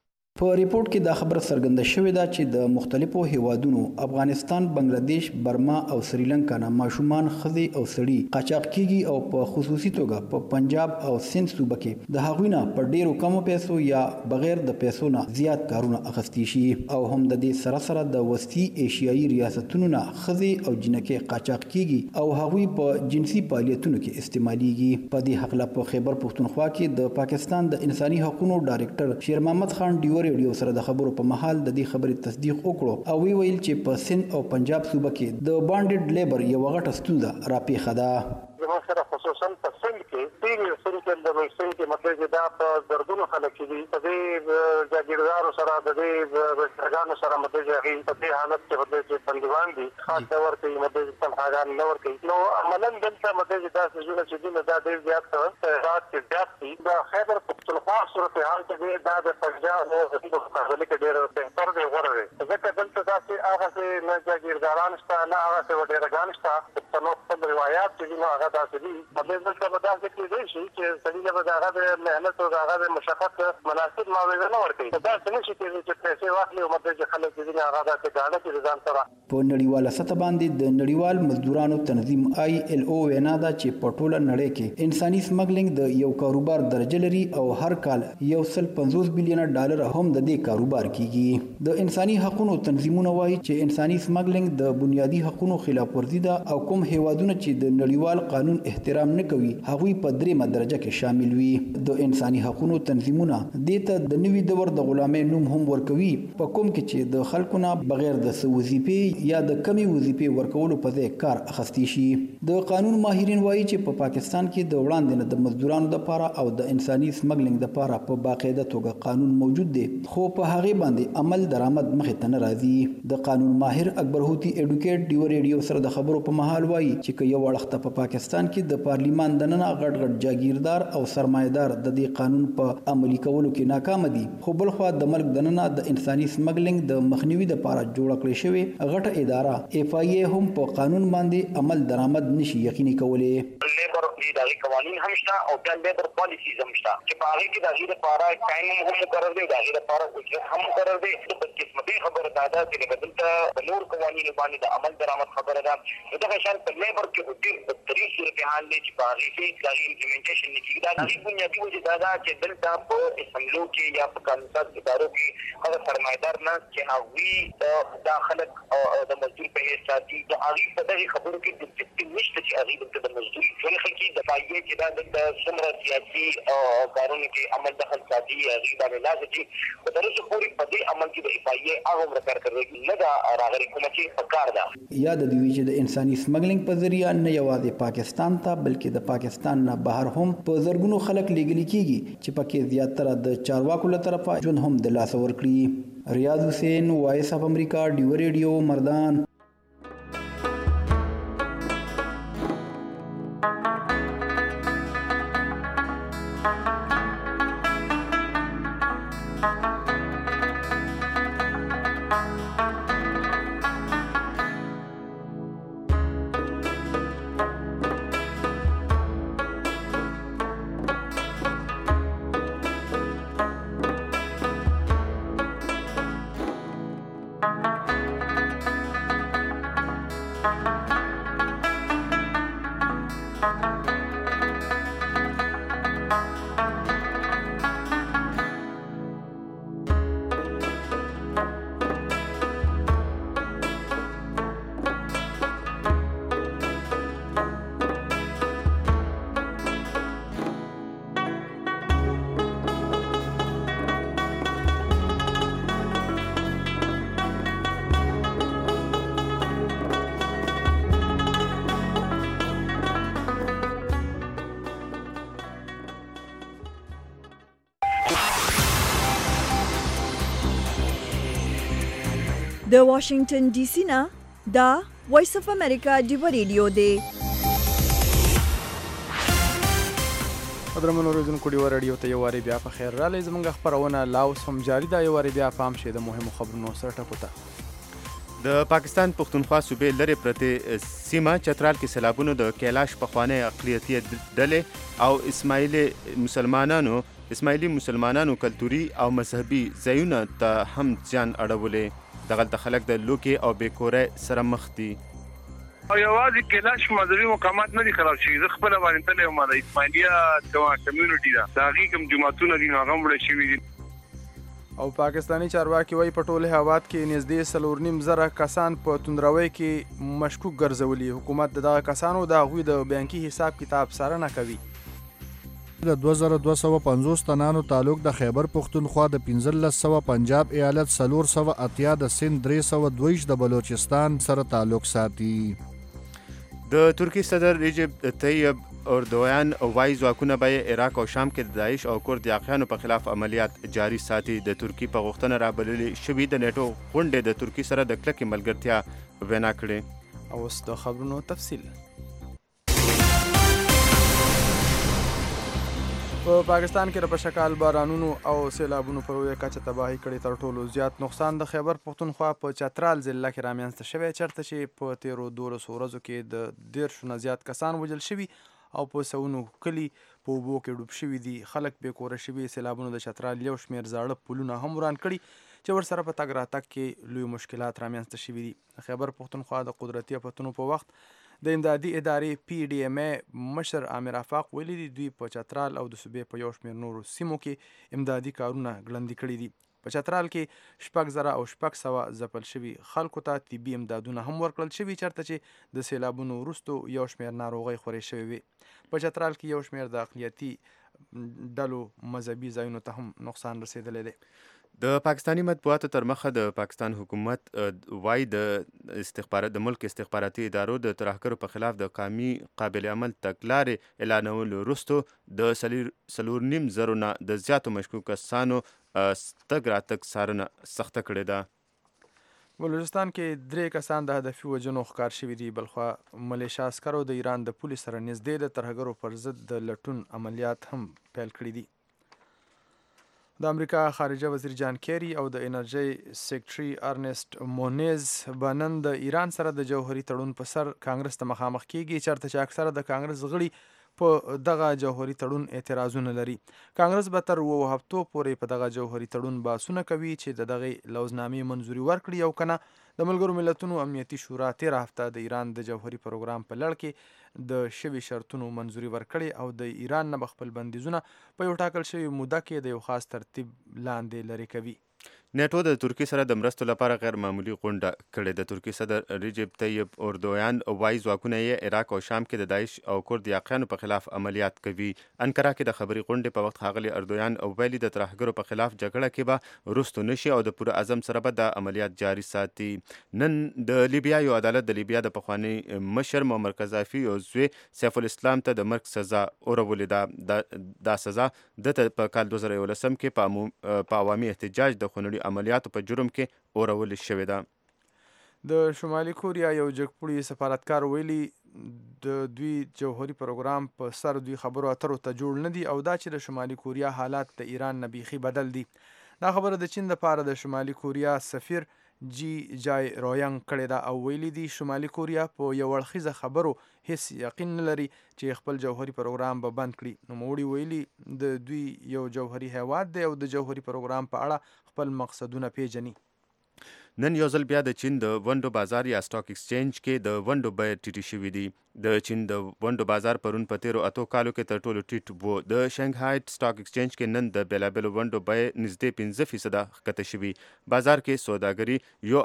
په ریپورت کې دا خبره څرګنده شوې ده چې د مختلفو هیوادونو افغانستان، بنگلاديش، برما او سریلانکا نه ماشومان، ښځې او سړي قاچاق کیږي او په خصوصي توګه په پنجاب او سند صوبه کې د هغوی نه په ډیرو کمو پیسو یا بغیر د پیسو نه زیات کارونه اخیستی شي او هم د دې سره سره د وسطي ایشیایي ریاستونو نه ښځې او جنکې قاچاق کیږي او هغوی په جنسي فعالیتونو کې استعمالیږي. په دې حق له په خیبر پښتونخوا کې د پاکستان د انساني حقوقو ډایرکټر شیر محمد خان ډیو ریډیو سره د خبرو په محل د دې خبرې تصدیق وکړو او ویل چې په سند او پنجاب صوبه کې د بانډډ لیبر یو غټه ستونزه راپېښه ده. زموږ سره خصوصا په سند کې ډېر سند کې د روسي کې مطلب دا په دردونو خلک دي په دې جاګیردارو سره د دې رګانو سره مطلب هغه په دې حالت کې مطلب چې بندوان دي خاص دور کې مطلب تنهاګان نه ورکوي. نو عملاً دلته مطلب دا څه چې دې دا ډېر زیات تعداد کې زیات دي. د خیبر پښتونخوا صورتحال کې دا د پنجاب او د مقابله کې ډېر بهتر دی غوره دی. ځکه دلته داسې هغه څه نه جاګیرداران شته نه هغه څه وډېرګان شته په نو خپل روایت چې نو هغه داسې دي. مطلب دلته به داسې کېدای شي چې سړي له به هغه د محنت او هغه د مشقت مناسب معاوضه نه ورکوي. داسې نه شي کېدای چې پیسې واخلي او مطلب چې خلک دې هغه داسې ګاڼه کړي ځان سره. په نړیواله سطح باندې د نړیوال مزدورانو تنظیم ILO وینا ده چې په ټوله نړۍ کې انساني سمګلینګ د یو کاروبار درجه لري او هر کال $150 بلین هم د دې کاروبار کیږي. د انساني حقوقو تنظیمونه وایي چې انساني سمګلینګ د بنیادی حقوقو خلاف ورزي ده او کوم هیوادونه چې د نړیوال قانون احترام نه کوي هغوی په دریمه درجه کې شامل وي. د انساني حقوقو تنظیمونه دې ته د نوي دور د غلامۍ نوم هم ورکوي په کوم کې چې د خلکو نه بغیر د وظیفې یا د کمی وظیفې ورکولو په ځای کار اخیستی شي. د قانون ماهرین وایي چې په پاکستان کې د وړاندې نه د مزدورانو لپاره او د انساني سمګلینګ لپاره په باقاعده توګه قانون موجود دی خو په هغه باندې عمل درآمد مخې ته نه راځي. د قانون ماهر اکبر هوتی اډوکیټ ډیو ریډیو سره د خبرو په محل وایي چې یو وخت په پاکستان کې د پارلیمان دننه غټ جاگیردار او سرمایدار د دې قانون په عملي کولو کې ناکام دي خو بل خو د ملک دننه د انساني سمګلینګ د مخنیوي لپاره جوړ کړی شوی غټه اداره FIA هم په قانون باندې عمل درآمد نشي یقیني کولای. لیبر اداري قوانين هم شته او د لیبر پالیسیز هم شته چې په هغه کې د غیر لپاره قانون هم مقرر دی، د غیر لپاره اجرت هم مقرر دی. د قسمتي خبره ده چې بدلته د نور قوانینو باندې د عمل درآمد خبره ده. دا شان په لیبر کې ډېر بدتري صورتحال دی چې په هغه کې د امپلیمنټیشن نه کیږي. دا د بنیادي وجه دا چې دلته په اسمبلو کې یا په قانون ساز ادارو کې هغه سرمایدار نه چې هغوی د خلک د مزدور په هیڅ ساتي د هغه په دغه خبرو کې د سیستم نشته چې هغه د مزدور ټول خلک د فایده چې دا د څومره سیاسي کارونو کې عمل دخل ساتي هغه باندې لازم دي په درسه پوری په دې عمل کې د فایده هغه مرکر کوي نه دا راغلي کوم چې پکار ده. یا د دوی چې د انساني سمګلینګ په ذریعہ نه یوازې پاکستان ته بلکې د پاکستان نه بهر هم په زرګونو خلک لیږل کیږي چې پکې زیاتره د چارواکو له طرفه ژوند هم د لاس ورکړي. ریاض حسین، وایس اف امریکا، ډیو ریډیو، مردان. د واشنگټن ډي سي نه دا وایس اف امریکا ډیو ریډیو دی. درمنو روزونکو ډیو رادیو ته یو واری بیا په خیر رالی. زمونږ خبرونه لاوس هم جاری ده. یو واری بیا پام شي د مهمو خبرونو سره ټکو ته. د پاکستان پښتونخوا صوبې لرې پرتې سیمه چترال کې سیلابونو د کیلاش پخوانی اقلیتي ډلې او اسماعیلي مسلمانانو کلتوري او مذهبي ځایونه ته هم زیان اړولې. دغلته خلک د لوکې او بېکورۍ سره مخ دي. او یوازې کیلاش مذهبي مقامات نه دي خراب شوي. زه خپله باندې تللی وم د اسماعیلیه کمیونټي ده، د هغې کوم جوماتونه دي نو هغه هم مړه شوي دي. او پاکستانی چارواکي وایي په ټول هیواد کې نږدې 4.5 کسان په توندروي کې مشکوک ګرځولي. حکومت د دغه کسانو د هغوی د بانکي حساب کتاب څارنه کوي. د 2250 تنانو تعلق د خیبر پښتونخوا، د 1500 پنجاب ایالت، 480 د سند، 322 د بلوچستان سره تعلق ساتي. د ترکی صدر رجب طیب اردوغان وایي ځواکونه به عراق او شام کې د داعش او کورد یاقیانو په خلاف عملیات جاري ساتي. د ترکی په غوښتنه رابللې شوي د نیټو غونډې د ترکی سره د کلکې ملګرتیا وینا کړې. اوس د خبرونو تفصیل. په پاکستان کې د پشکال بارانونو او سیلابونو پر لویه کچه تباهي کړې. تر ټولو زیات نقصان د خیبر پښتونخوا په چترال ضلع کې رامنځته شوی، چېرته چې په تیرو 12 ورځو کې د 10 نه زیات کسان وژل شوي او په سونو کلي په اوبو کې ډوب شوي دي. خلک بې کوره شوي. سیلابونو د چترال یو شمېر زاړه پلونه هم وران کړي چې ورسره په تګ راتګ کې لوی مشکلات رامنځته شوي دي. خیبر پښتونخوا د قدرتي افتونو په وخت د امدادي ادارې PDMA مشر عامر افاق ویلي دي دوی په چترال او د صوبې په یو شمېر نورو سیمو کې امدادي کارونه ګړندي کړي دي. په چترال کې 6,000 او 600 ځپل شوي خلکو ته طبي امدادونه هم ورکړل شوي، چېرته چې د سیلابونو وروستو یو شمېر ناروغۍ خورې شوې وي. په چترال کې یو شمېر د اقلیتي ډلو مذهبي ځایونو ته هم نقصان رسېدلی دی. د پاکستانی مطبوعاتو تر مخه د پاکستان حکومت وایي د ملک استخباراتي ادارو د ترهګرو په خلاف د قابل عمل تګلارې اعلانولو وروسته د 4.5 نه د زیاتو مشکوک کسانو تګ راتګ څارنه سخته کړې ده. بلوچستان کې 3 کسان د هدفي وژنو ښکار شوي دي. بلخوا ملیشه عسکرو د ایران د پولې سره نږدې د ترهګرو پر ضد د لټون عملیات هم پیل کړي دي. د امریکا خارجه وزیر جان کیری او د انرژي سیکرټري ارنسټ مونیز به نن د ایران سره د جوهري تړون په سر کانګرس ته مخامخ کیږي، چېرته چې اکثره د کانګرس غړي په دغه جوهري تړون اعتراضونه لري. کانګرس به تر 2 هفتو پورې په دغه جوهري تړون بحثونه کوي چې د دغه لوزنامې منظوري ورکړي او کنه. د ملګرو ملتونو امنیتي شورا 13 هفته د ایران د جوهري پروګرام په لړ کې د شوي شرطونو منظوري ورکړي او د ایران نه خپل بندیزونه په یو ټاکل شوي موده کې د یو خاص ترتیب لاندې لرې کوي. نیټو د ترکیې سره د مرستو لپاره غیر معمولي غونډه کړې. د ترکیې صدر رجب طیب اردوغان وایي ځواکونه یې عراق او شام کې د داعش او کورد یاقیانو په خلاف عملیات کوي. انکره کې د خبري غونډې په وخت ښاغلي اردوغان ویلي د ترهګرو په خلاف جګړه کې به وروستو نشي او د پوره عزم سره به د عملیات جاري ساتي. نن د لیبیا یو عدالت د لیبیا د پخواني مشر معمر قذافي او زوی سیف الاسلام ته د مرګ سزا اورولې ده. دا سزا دته په کال 2011 کې په عوامي احتجاج د خونړي عملیاتو په جرم کې اورول شوې ده. د شمالي کوریا یو جګپوړي سفارتکار ویلي د دوی جوهري پروګرام په سر دوی خبرو اترو ته جوړ نه دي او دا چې د شمالي کوریا حالات د ایران نه بیخي بدل دي. دا خبره د چین لپاره د شمالي کوریا سفیر جی جای روینګ کړې ده او ویلي دي شمالي کوریا په یو اړخیزه خبرو هیڅ یقین نه لري چې خپل جوهري پروګرام به بند کړي. نوموړي ویلي د دوی یو جوهري هیواد دی او د جوهري پروګرام په اړه خپل مقصدونه پیژني. نن یو ځل بیا د چین د ونډو بازار یا سټاک ایکسچینج کې د ونډو بیې ټیټې شوي دي. د چین د ونډو بازار پرون په تیرو 8 کالو کې تر ټولو ټیټ و. د شنګهای سټاک ایکسچینج کې نن د بیلابیلو ونډو بیې نږدې 5% ښکته شوي. بازار کې سوداګري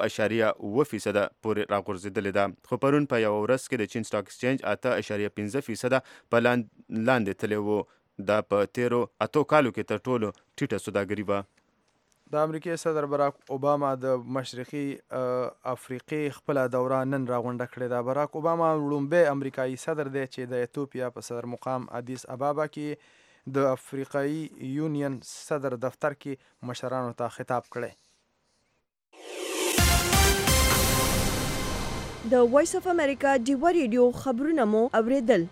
1.7% پورې راغورځېدلې ده، خو پرون په یوه ورځ کې د چین سټاک ایکسچینج 8.5% په لاندې تللی و. دا په تیرو 8 کالو کې تر ټولو ټیټه سوداګري وه. د امریکای صدر براک اوباما د مشرقي افریقې خپل دوره نن راغونډه کړې ده. براک اوباما لومړی امریکایي صدر دی چې د ایتوپیا په صدر مقام ادیس ابابا کې د افریقایي یونین صدر دفتر کې مشرانو ته خطاب کړی. د وایس اف امریکا ډیوه ریډیو خبرونه مو اوریدل.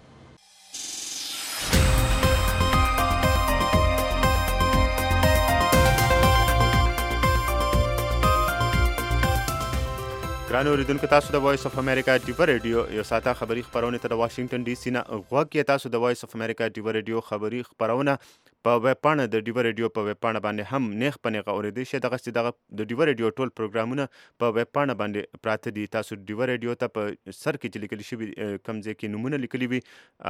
ګرانو اوریدونکو، تاسو د وایس اف امریکا ډیوه ریډیو یو ساعته خبری خبرونه ته د واشنگټن ډي سي نه غوږ کې. تاسو د وایس اف امریکا ډیوه ریډیو خبری خبرونه په ویب پاڼه د ډیوه ریډیو په ویب پاڼه باندې هم نیغ په نیغه اوریدئ شئ. دغه د ډیوه ریډیو ټول پروګرامونه په ویب پاڼه باندې پراته دي. تاسو ډیوه ریډیو ته په سر کې چې لیکل شوي کوم ځای کې نمونه لیکلي وي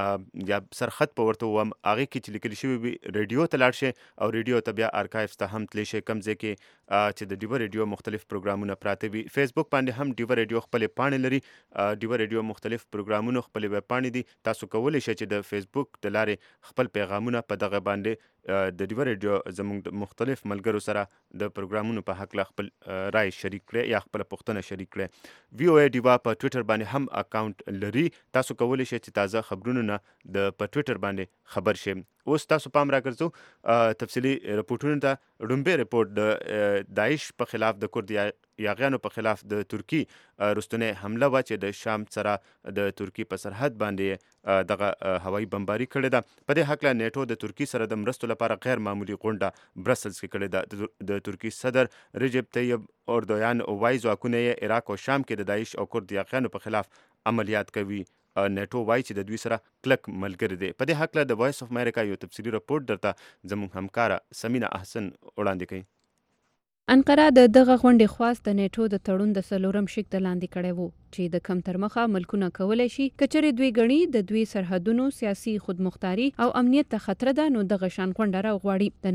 یا سرخط په ورته ووم هغې کې چې لیکل شوي وي ریډیو ته لاړ شئ او ریډیو ته بیا ارکایوز ته هم تللی شئ کوم ځای کې چې د ډیوه ریډیو مختلف پروګرامونه پراته وي. فیسبوک باندې هم ډیوه ریډیو خپلې پاڼې لري. ډیوه ریډیو مختلف پروګرامونو خپلې ویب پاڼې دي. تاسو کولی شئ چې د فیسبوک د لارې خپل پیغامونه په دغه باندې د ډیوه ریډیو زموږ د مختلف ملګرو سره د پروګرامونو په هکله خپل رای شریک کړئ یا خپله پوښتنه شریک کړئ. وی او ای ډیوا په ټویټر باندې هم اکاونټ لري. تاسو کولی شئ چې تازه خبرونو نه په ټویټر باندې خبر شئ. اوس تاسو پام راګرځو تفصیلي رپورټونو ته. ډومبی رپورټ د داعش په خلاف د کورد یاغیانو په خلاف د ترکی رستنی حمله وه چې د شام سره د ترکی په سرحد باندې دغه هوایي بمباري کړې ده. په دې هکله نیټو د ترکی سره د مرستو لپاره غیر معمولی غونډه برسلز کې کړې ده. د ترکی صدر رجب طیب اردویان وایي ځواکونه یې عراق او شام کې د داعش او کورد یاغیانو په خلاف عملیات کوي. نیټو وایي چې د دوی سره کلک ملګری دی. په دې هکله د وایس اف امریکا یو تفصیلي رپورټ درته زموږ همکاره سمینا احسن وړاندې کوي. انقره د دغه غونډې خواست د نیټو د تړون د څلورم شک د لاندې کړی وو چې د کم تر مخه ملکونه کولی شي کچرې دوی ګڼي د دوی سرحدونو سیاسي خودمختاري او امنیت ته خطر ده نو دغه شان غونډه راوغواړي. د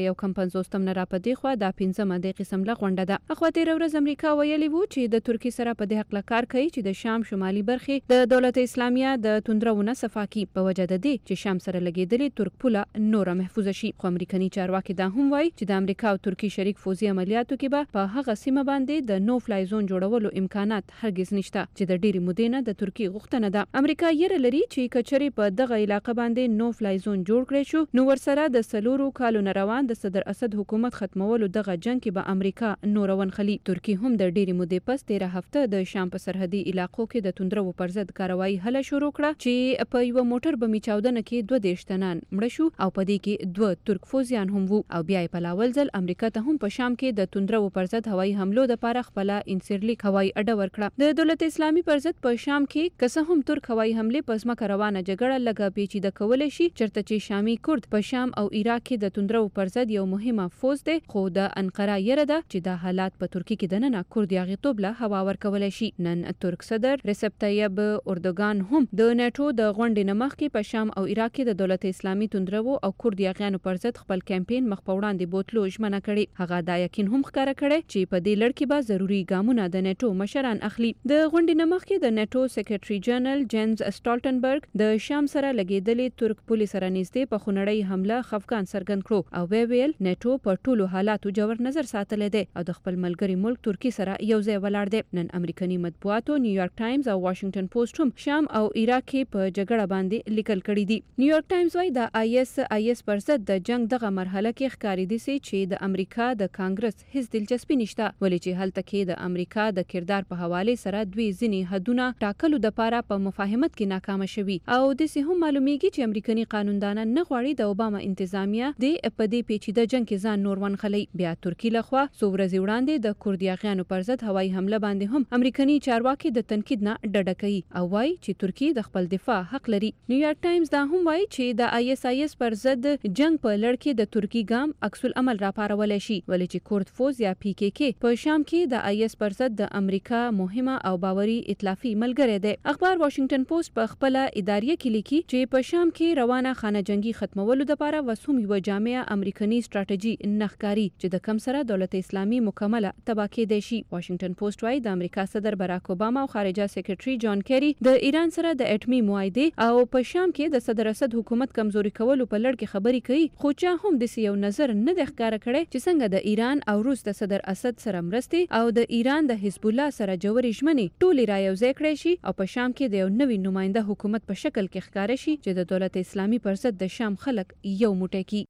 1951 نه راپدې خوا دا 15مه د قسم له غونډه ده. اخوا تېره ورځ امریکا ویلي وو چې د ترکیې سره په دې هکله کار کوي چې د شام شمالي برخې د دولت اسلامیه د توندرونه صفا کړي په وجه د دې چې شام سره لګېدلې ترک پوله نوره محفوظه شي. خو امریکایي چارواکي دا هم وایي چې د امریکا او ترکیې شریک فوزي عملیاتو کې به په هغه سیمه باندې د نو فلای زون جوړولو امکانات هرگز نشته چې د ډېرې مودې نه د ترکیې غوښتنه ده. امریکا یره لري چې کچرې په دغه علاقه باندې نو فلای زون جوړ کړی شو نو ورسره د 4 کالو نه روان د صدر اسد حکومت ختمولو دغه جنگ کې به امریکا نور ونخلي. ترکیې هم د ډېرې مودې پس 13 هفته د شام په سرحدي علاقو کې د توندرو پر ضد کاروایی هله شروع کړه چې په یو موټر بمي چاودنه کې 22 تنان مړه شو او په دې کې 2 ترک فوزیان هم وو. او بیا په لاول ځل امریکا ته هم په شام کې د توندرو پر ضد هوایي حملو د لپاره خپل انسرلیک هوایي اډه ورکړه. د دولت اسلامي پر ضد په شام کې که هم ترک هوایي حمله په ځمکه روانه جګړه لږه پیچیده کولی شي چرته چې شامي کورد په شام او عراق کې د توندرو پر ضد یو مهمه فوز دی. خو د انقره یره ده چې د حالات په ترکیه کې د نن کورد یاغیتوب له هوا ورکولی شي. نن ترک صدر رسب طیب اردوغان هم د نیټو د غونډې نه مخکې په شام او عراق کې د دولت اسلامي توندرو او کورد یاغیانو پر ضد خپل کمپاین مخ په وړاندې بوتلو ژمنه کړې. هغه دا یقین هم ښکاره کړی چې په دې لړ کې به ضروري ګامونه د نیټو مشران اخلي. د غونډې نه مخکې د نیټو سیکریټري جنرال جینز سټالټنبرګ د شام سره لګېدلې ترک پولې سره نږدې په خونړۍ حمله خفګان څرګند کړو او ویل نیټو په ټولو حالاتو جوړ نظر ساتلی دی او د خپل ملګري ملک ترکیې سره یو ځای ولاړ دی. نن امریکایي مطبوعاتو نیویارک ټایمز او واشنگټن پوسټ هم شام او عراق کې په جګړه باندې لیکل کړي دي. نیویارک ټایمز وايي د IS پر ضد د جنگ دغه مرحله کې ښکاري دي چې د امریکا د کانګرس هیڅ دلچسپي نشته ولې چې هلته کې د امریکا د کردار په حواله سره دوی ځینې حدونه ټاکلو د پاره په مفاهمت کې ناکام شوي او د سه هم معلومیږي چې امریکایي قانوندانان نه غواړي د اوباما انتظامیه د په پیچیده جنگ کې ځان نور ونخلي. بیا ترکی لخوا څو ورځې وړاندې د کوردیاغیانو پر ضد هوایي حمله باندې هم امریکایي چارواکي د تنقید نه ډډه کوي او وایي چې ترکی د خپل دفاع حق لري. نیویارک ټایمز دا هم وایي چې د IS پر ضد جنگ په لړ کې د ترکی ګام عکس العمل راپارول شي ولې چې کورد فوز یا PKK په شام کې د IS پر ضد د امریکا مهمه او باوري ائتلافي ملګری دی. اخبار واشنگټن پوسټ په خپل اداریه کې لیکي چې په شام کې روانه خانه جنگي ختمولو لپاره وسوم یو جامع امریکایي ستراتیژي نخکاری چې د کم سره دولت اسلامي مکمله تباہ کېدای شي. واشنگټن پوسټ وايي د امریکا صدر باراک اوباما او خارجه سیکریټري جان کیری د ایران سره د اټمي معاهده او په شام کې د صدر اسد حکومت کمزوري کولو په لړ کې خبري کوي خو چا هم د یو نظر نه د ښکارا کړي چې څنګه د ایران او روس د صدر اسد سره مرستې او د ایران د حزب الله سره جوړې ژمنې ټولې رايوځای کړې شي او په شام کې د یو نوي نماینده حکومت په شکل کې ښکارا شي چې د دولت اسلامي پر ضد د شام خلک یو موټی کی.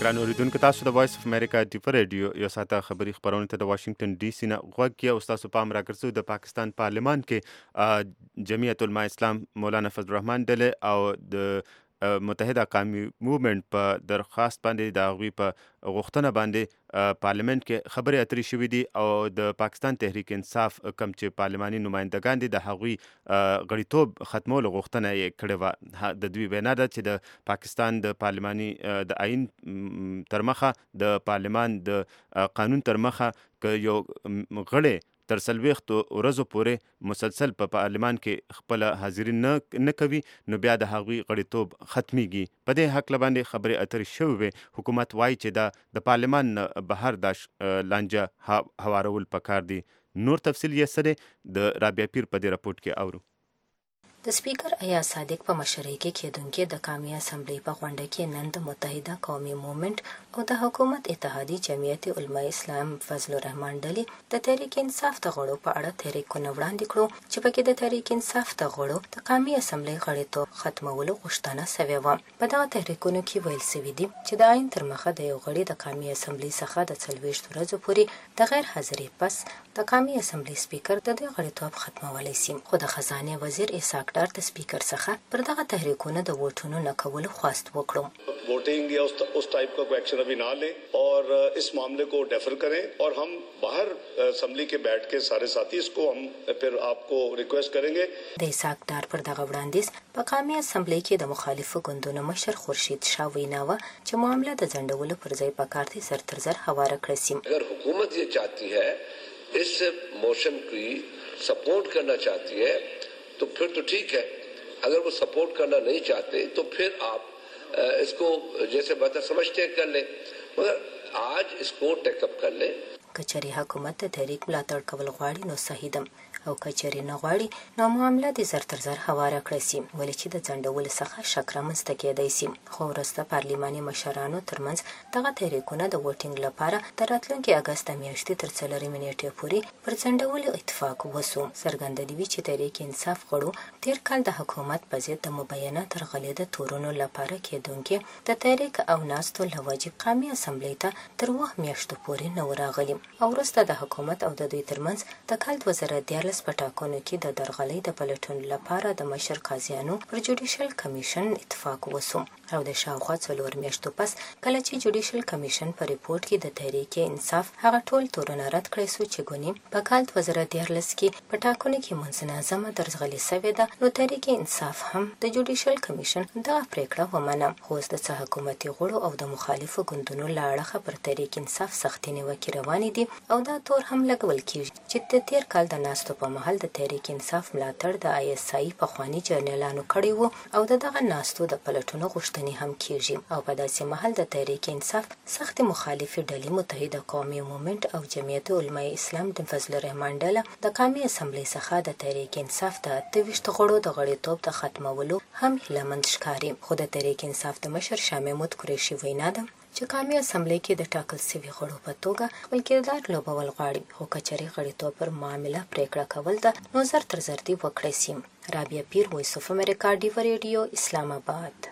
ګران اوریدونکو تاسو د وایس اف امریکا ډیپ رادیو یو ساته خبری خبرونه ته د واشنگټن ډي سي نه غوږ کې او تاسو پام راګرځو د پاکستان پارلمان کې جمعیت علماء اسلام مولانا فضل الرحمن ډله او د متحده قومي موومنت په درخواست باندې د هغوی په غوښتنه باندې پارلیمنت کې خبرې اترې شوې دي او د پاکستان تحریک انصاف کم چې پارلماني نمایندګان دي د هغوی غړیتوب ختمولو غوښتنه یې کړې وه. د دوی وینا ده چې د پاکستان د پارلماني د آئین تر مخه د پارلمان د قانون تر مخه که یو غړی تر 40 ورځو پورې مسلسل په پارلمان کې خپل حاضري نه کوي نو بیا د هغوی غړیتوب ختمیږي. په دې هکله باندې خبرې اترې شوې وې. حکومت وایي چې د پارلمان بهر دا لانجه هوارول پکار دي. نور تفصیل یې څه دی د رابعه پیر په دې راپورټ کې اورو. د سپیکر ایاز صادق په مشرۍ کې کېدونکې د قومي اسمبلی په غونډه کې نن د متحده قومي موومنت او د حکومت اتحادیې جمعیت علماء اسلام فضل الرحمن ډلې د تحریک انصاف د غړو په اړه تحریکونه وړاندې کړو چې پکې د تحریک انصاف د غړو د قومي اسمبلی غړیتوب ختمولو غوښتنه سوې وه. په دغه تحریکونو کې ویل سوي دي چې د آئین تر مخه د یو غړي د قومي اسمبلی څخه د 40 ورځو پورې د غیر حاضرۍ پس د قومي اسمبلی سپیکر د دې غړیتوب ختمولی شي. خو د خزانې وزیر اسحاق ډار د سپیکر څخه پر دغه تحریکونه د ووټونو نه کولو خواست وکړو. वोटिंग या उस टाइप का कोई एक्शन अभी ना लें और इस मामले को डेफर करें और हम बाहर असम्बली के बैठ के सारे साथी इसको हम फिर आपको रिक्वेस्ट करेंगे. د اسحاق ډار پر دغه وړاندیز په قومي اسمبلی کې د مخالفو ګوندونو مشر خورشید شاه وینا وه چې معامله د ځنډولو پر ځای پکار دي زر تر زر هواره کړی شي. اگر حکومت یہ چاہتی ہے اس موشن کی سپورٹ کرنا چاہتی ہے تو پھر تو ٹھیک ہے. اگر وہ سپورٹ کرنا نہیں چاہتے تو پھر آپ اس کو جیسے بہتر سمجھتے ہیں کر لیں مگر آج اس کو ٹیک اپ کر لیں. کچری حکومت د تحریک ملاتړ کول غواړي نو صحیح ده او کچری نه غواړي نو معامله د زر تر زر هواره کړی شي ولې چې د ځنډولو څخه شک رامنځته کېدی شي. خو وروسته پارلماني مشرانو ترمنځ دغه تحریکونه د ووټینګ لپاره د راتلونکي اګست میاشتې تر 4 نیټې پورې پر ځنډولو اتفاق وسو. څرګنده دي چې تحریک انصاف غړو تیر کال د حکومت په ضد د مبینه ترغلې د تورونو لپاره کېدونکې د تحریک او ناستو لوجې قومي اسمبلی ته تر 2 میاشتو پورې نه راغلي او وروسته د حکومت او د دوی ترمنځ د کال 2014 په ټاکنو کې د درغلۍ د پلټون لپاره د مشر قاضیانو پر جوډیشل کمیشن اتفاق وسو او د شاوخوا 4 میاشتو پس کله چې جوډیشل کمیشن په ریپورت کې د تحریک انصاف هغه ټول تورونه رد کړی سو چې ګونی په کال 2014 کې په ټاکنو کې منځناظمه درغلي سوې ده نو تحریک انصاف هم د جوډیشل کمیشن دا پریکړه ومنه. خو د څه حکومتي غړو او د مخالفو ګوندونو له اړخه پر تحریک انصاف سختې نیوکې روانې دي او دا تور هم لګول کیږي چې د تیر کال د ناستو په مهال د تحریک انصاف ملاتړ د آی اس آی پخواني جرنیلانو کړی وو او دغه ناستو د پلټونو غوښتنې هم کیږي او په داسې مهال د تحریک انصاف سخت مخالفې ډلې متحده قومي موومنت او جمعیت علماء اسلام د فضل الرحمن ډله د قومي اسمبلی څخه د تحریک انصاف د 28 غړو د غړیتوب د ختمولو هم هیلهمند ښکاري. خو د تحریک انصاف د مشر شاه محمود قریشي وینا ده چې قومي اسمبلی کې د ټاکل سوي غړو په توګه خپل کردار لوبول غواړي خو کچري غړیتوب پر معامله پریکړه کول ده نو زر تر زر دي وکړی شي. رابعه پیر وایس اف امریکا ډیو ریډیو اسلام آباد.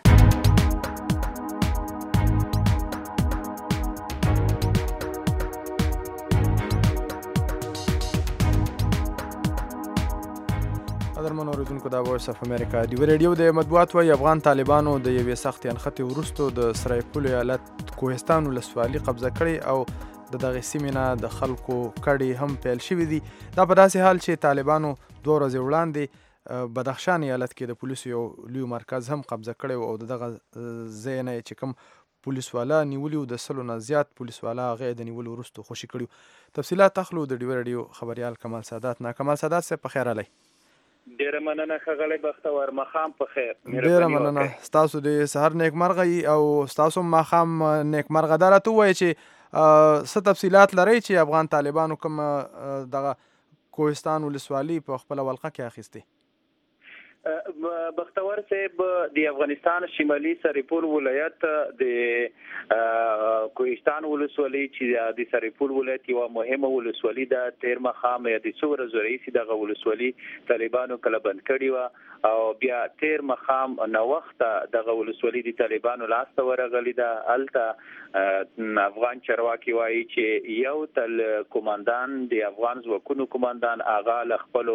قدرمن اوریدونکو دا وایس اف امریکا ډیو ریډیو د مطبوعات وی افغان طالبانو د یوې سختې انخته وروستو د سرایپول ایالت کوهستان ولسوالي قبضه کړې او د دغه سیمې نه د خلکو کډې هم پیل شوې دي. دا په داسې حال چې طالبانو 2 ورځې وړاندې بدخشان ایالت کې د پولیسو یو لوی مرکز هم قبضه کړی او دغه ځای نه چې کوم پولیس والا نیولي د 100 نه زیات پولیس والا هغه د نیولو وروسته خوشي کړي. تفصیلات اخلو د ډیو ریډیو خبريال کمال سادات نه. کمال سادات صاحب په خیر علي. ډیره مننه خغلی بختور مخام په خیر. ډیره مننه تاسو د سحر نیکمرغه او تاسو مخام نیکمرغه دارته وای چې څه تفصيلات لري چې افغان طالبانو کوم دغه کوهستان ولسوالي په خپل ولقه کې اخیسته. بختور صاحب د افغانستان شمالي سرپل ولایت د کوهستان ولسوالۍ چې د سرپل ولایت یو مهمه ولسوالۍ ده. تیر مخام د څو ورځې رئیس دغه ولسوالۍ طالبانو کله بند کړی و او بیا تیر مخام نو وخت دغه ولسوالۍ د طالبانو لاس ته ورغلی ده. الته افغان چرواکي وایي چې یو تل کمانډان د افغان ځواکونو کمانډان آغا لخپلو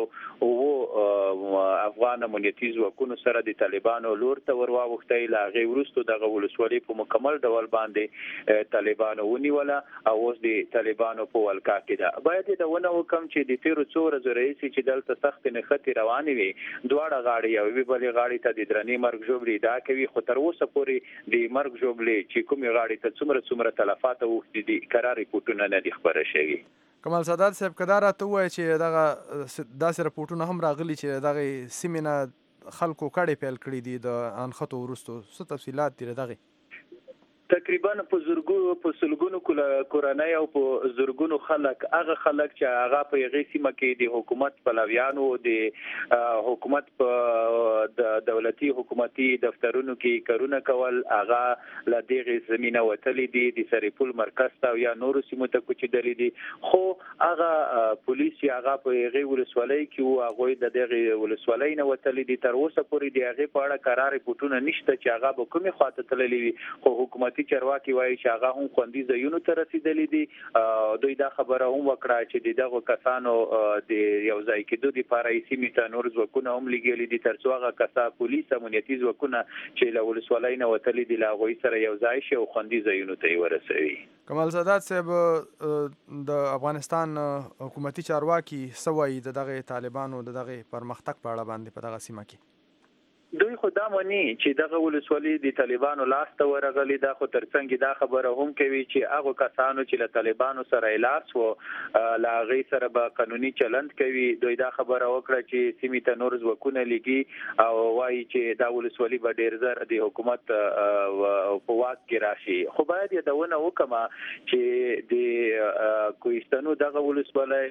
او افغان امنیتي ځواکونو سره د طالبانو لور ته ورواوښتي. لا غي ورستو دغه ولسوالۍ په مکمل ډول باندې طالبانو ونیوله او اوس د طالبانو په ولکا کې ده. باید د ونه حکم چې د تیر څو ورځې رئیس چې دلته سخت نختی روانې وي دواړه غاړي او وی بلې غاړي ته د درنې مرګ جوړې دا کوي خو تر اوسه پورې د مرګ جوړې چې کومې غاړي ته څومره تلفات اوښتي دي قرار ریپورتونه نه دي خبره شوي. کمال سادات صاحب کدا راته وایي چې دغه داسې رپورټونه هم راغلي چې دغه سیمې نه خلکو کډې پیل کړي دي د انخطو وروستو څه تفصیلات دي دغه؟ تقریبا په سلګونو کورنۍ او په زرګونو خلک هغه خلک چې هغه په یغې سیمه کې د حکومت پلویانو د حکومت په د دولتي حکومتي دفترونو کې کارونه کول هغه ل دغه زمينه وتلې دي د سرپل مرکز ته یا نور سیمو ته کوچېدلې دي. خو هغه پولیس هغه په یغې ولسوالۍ کې او هغه د دغه ولسوالۍ نه وتلې دي. تر اوسه پورې د هغه په اړه قرار ریپورتونه نشته چې هغه به کومه خواته تللې. خو حکومت چرواکي وایي چې هغه هم خوندي ځایونو ته رسیدلې دي. دوی دا خبره هم وکړه چې دغه کسانو د یو ځای کېدو لپاره یې سیمې ته نور ځواکونه هم لګېلي دي تر څو هغه کسان پولیس امنیتي ځواکونه چې له ولسوالۍ نه وتلي دي له هغوی سره یو ځای شي او خوندي ځایونو ته یې ورسوي. کمال سادات صاحب د افغانستان حکومتي چارواکي څه وایي د دغه طالبانو د دغه پرمختګ په اړه باندې په دغه سیمه کې؟ دوی خو دا مني چې دغه ولسوالۍ د طالبانو لاس ته ورغلي ده. خو ترڅنګ دا خبره هم کوي چې هغه کسانو چې له طالبانو سره لاس وو لا غي سره به قانوني چلند کوي. دوی دا خبره وکړه چې سیمې ته نور ځواکونه لګي او وایي چې دا ولسوالۍ به ډیر زر د حکومت په واک کې راشي. خو باید دا ونه وکما چې د کوهستانو دغه ولسوالۍ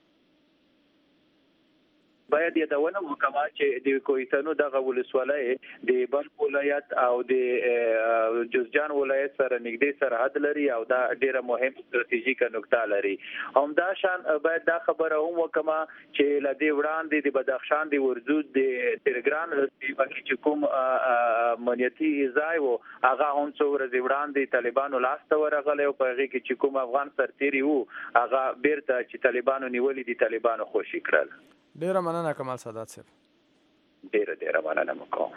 باید یادونه وکما چې د کوهستانو دغه ولسوالۍ د بلخ ولایت او د جوزجان ولایت سره نږدې سرحد لري او دا ډیره مهم ستراتیژیکه نقطه لري. همدا شان باید دا خبره هم وکما چې لدی وړاندې د بدخشان د ورزود د تلګران سیمه کې چې کوم امنیتي ځای وو هغه هم څو ورځې وړاندې طالبانو لاس ته ورغلی او په هغې کې چې کوم افغان سرتیري وو هغه بیرته چې طالبانو نیولي دي طالبانو خوشي کړل. ډیره مننه کمال سادات صاحب. ډیره مننه مکو.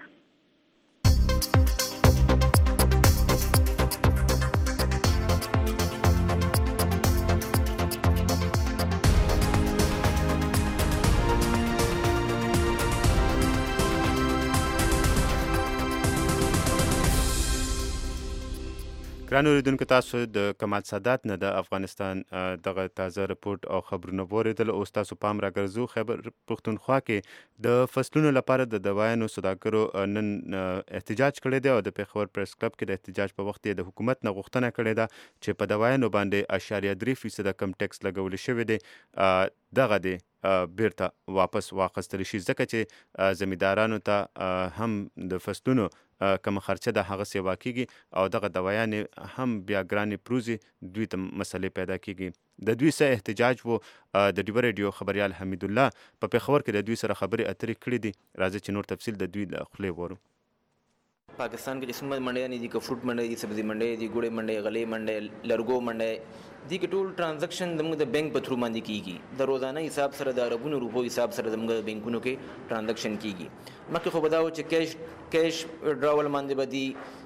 ګران اوریدونکو تاسو د کمال سادات نه د افغانستان دغه تازه رپورټ او خبرونه واوریدل. او تاسو پام راګرځو خیبر پښتونخوا کې د فصلونو لپاره د دوايانو سوداګرو نن احتجاج کړی دی او د پیښور پریس کلب کې د احتجاج په وخت د حکومت نه غوښتنه کړې ده چې په دوايانو باندې 0.3% کم ټیکس لګول شوی دی دغه دی بیرته واپس واخیستل شي ځکه چې زمیندارانو ته هم د فصلونو کوم خرچه د هغه سیوا کیږي او دغه دوايانې هم بیا ګرانې پروزي دوی ته مسلې پیدا کیږي. د دوی سره احتجاج وو. د ډیبر ریډیو خبريال حمید الله په پیښور کې د دوی سره خبرې اترې کړې دي. راځي چې نور تفصیل د دوی له خولې وورو. پاکستان کې څومره منډیانې دي که فروټ منډی دي سبزي منډی دي ګوړې منډی غلې منډی لرګو منډی دي کې ټول ټرانزیکشن زموږ د بینک په تھرو باندې کیږي. د روزانه حساب سره د اربونو روپو حساب سره زموږ د بینکونو کې ټرانزیکشن کیږي. مخکې خو بداو چې کیش ډراول باندې بدی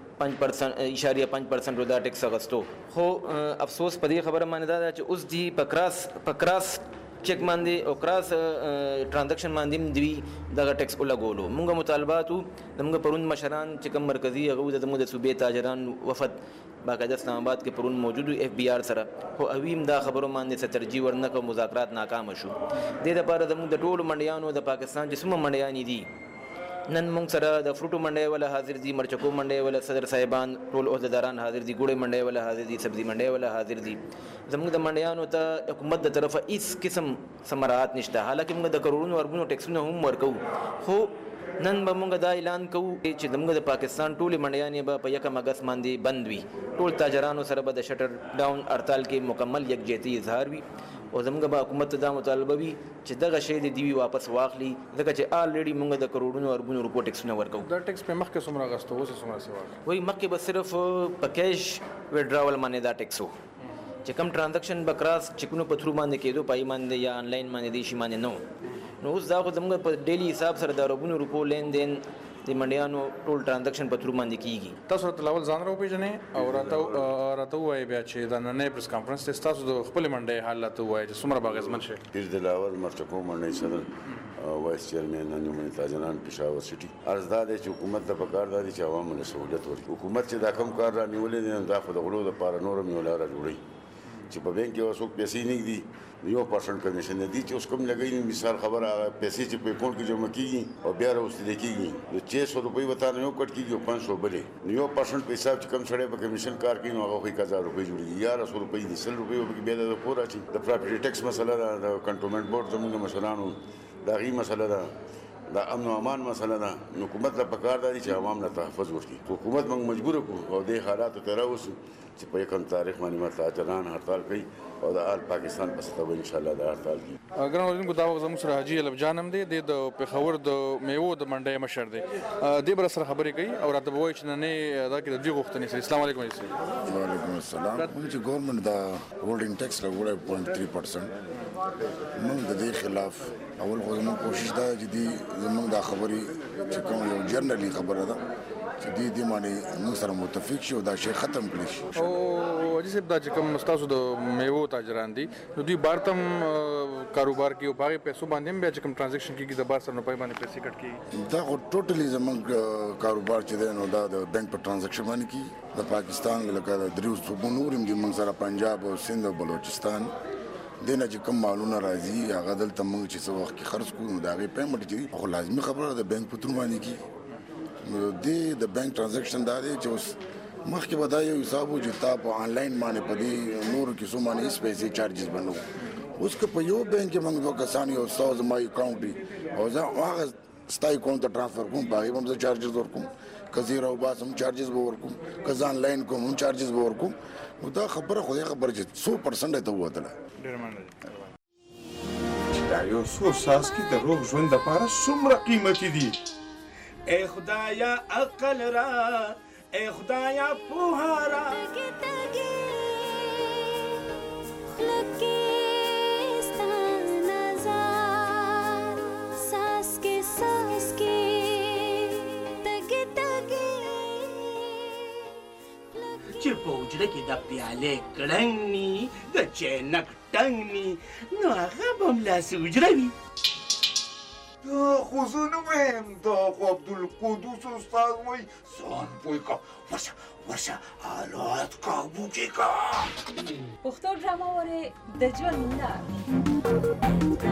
5.5% رودا ټیکس اغستو. خو افسوس په دې خبره باندې دا چې اوس دی پکراس چیک باندې او کراس ټرانزیکشن باندې دی دغه ټیکس ولګولو. موږ مطالباتو زموږ پرون مشران چې کوم مرکزی هغه زموږ د صوبې تاجران وفد باقاعده اسلام آباد کې پرون موجود FBI سره خو اویم دا خبرو باندې سترجی ورنکو مذاکرات ناکام شو. د لپاره زموږ د ټولو منډیانو د پاکستان چې څومره منډیان دي نن موږ سره د فروټو منډي ولا حاضر دي مرچکو منډي ولا صدر صاحبان ټول عہدیداران حاضر دي ګوړې منډي ولا حاضر دي سبزي منډي ولا حاضر دي. زموږ د منډیانو ته حکومت د طرفه هیڅ قسم ثمرات نشته. حالکه موږ د کروڑونو اربونو ټیکسونه هم ورکو خو نن به موږ دا اعلان کوو چې زموږ د پاکستان ټولې منډیانې به په 1 اگست باندې بند وي. ټول تاجرانو سره به د شټر ډاون هړتال کې مکمل یکجهتي اظهار وي او زموږ به حکومت ته دا مطالبه وي چې دغه شی د دیوی واپس واخلي ځکه چې آلریډي موږ د کروڑونو اربونو روپو ټیکسونه ورکوو. دا ټیکس په مخکې څومره اغوستو اوس څومره سیوا وایي مخکې به صرف په کیش وډراول باندې دا ټیکس و چې کوم ټرانزیکشن به کراس چیکونو په تھرو باندې کېدو پای باندې یا آنلاین باندې دې شي باندې نو اوس دا خو زموږ په ډیلی حساب سره د اربونو روپو لین دین د منډیانو ټول ټرانزیکشن په تھرو باندې کیږي. تاسو ته لاول ځان راو پیژنې او راته وایي بیا چې د نننۍ پریس کانفرنس ته تاسو د خپل منډۍ حالت وایي چې څومره باغزمن شي. پیر دلاور مرچکو منډۍ صدر وایس چیرمن انجمن تاجران پېښور سټي عرض دا دی چې حکومت ته پکار دا دی چې عوامو له سہولت ورکړي. حکومت چې دا کوم کار را نیولې دی دا خو د غلو لپاره نور یو لاره جوړوي چې په بانک کې وسوک پیسې نه دي 1% کمیشن دی چې اوس کوم لګی مثال خبره پیسې چې په اکاؤنٹ کې جمع کیږي او بیا راوستل کیږي نو 600 روپۍ وته نه یو کټ کیږي او 500 بلې 1% پیسې چې کم سړی په کمیشن کار کوي نو هغه 1000 روپۍ جوړیږي یا 100 روپۍ دي 100 روپۍ به بیا د پورا چې د پراپرټي ټیکس مسله د کنټرولمنت بورډ زموږ مشرانو دا غي مسله ده دا امن او امان مسله ده. نو حکومت له پکار دی چې عوام له تحفظ ورکړي. حکومت موږ مجبور کو او د حالاتو ته راوځو چې په کوم تاریخ باندې متاجران هړتال کوي او د آل پاکستان په ستو ان شاء الله د هړتال کوي. ګران اوریدونکو دا زموږ سره حاجی الف جانم دی د پېښور د میوو د منډۍ مشر دی. دې بر سره خبرې کوي او راته وایي چې نه دا کې د دې غوښتنې سره. السلام علیکم. وعلیکم السلام. چې ګورنمنت دا هولډینګ ټیکس لګوي 0.3%. موږ د دې خلاف اول خو زموږ کوشش دا چې دې زموږ دا خبرې چې کوم یو جنرالي خبره ده چې دې باندې موږ سره متفق شو دا شی ختم کړی شي. او حاجی صاحب دا چې کوم تاسو د میوو تاجران دي نو دوی بار تم کاروبار کې او باغ پیسو باندې بیا چې کوم ټرانزیکشن کیږي د بار سره نه پای باندې پیسې کټ کیږي. دا خو ټوټلی زموږ کاروبار چې دی نو دا د بانک په ټرانزیکشن باندې کیږي. د پاکستان لکه د دریو صوبونو نورم دي موږ سره پنجاب او سند او بلوچستان دینه چې کوم مالونه راځي هغه دلته موږ چې څو وخت کې خرڅ کوو دا غي پیمنټ چې خو لازمي خبره ده بانک په تور باندې کی نو د بانک ټرانزیکشن دا دی چې اوس مخکې به دا یو حساب و چې تا په آنلاین باندې په دې نورو کیسو باندې هېڅ پیسې چارجز به نه وو. اوس که په یو بانک کې موږ دوه کسان یو 100 زما اکاؤنټ وي او زه هغه ستا اکاؤنټ ته ټرانسفر کوم په هغې به هم زه چارجز ورکوم که زه راوباسم چارجز به ورکوم که زه آنلاین کوم هم چارجز به ورکوم. نو دا خبره خو دې خبره چې 100% ته ووتله. ډېره مننه. دا یو څو څاڅکي د روغ ژوند لپاره څومره قیمتي دي. ای خدایا عقل را ای خدایا پوها را چې په وجره کې د پیالې کړنګ ني د چینک ټنګ ني نو هغه به ملاسې وجره وي. دا خو زه نه وایم دا خو عبدالقدوس استاد وایي ځان پوه کړه ورشه حالات قابو کې کړه. پښتو ډرامه وره د ژوند لار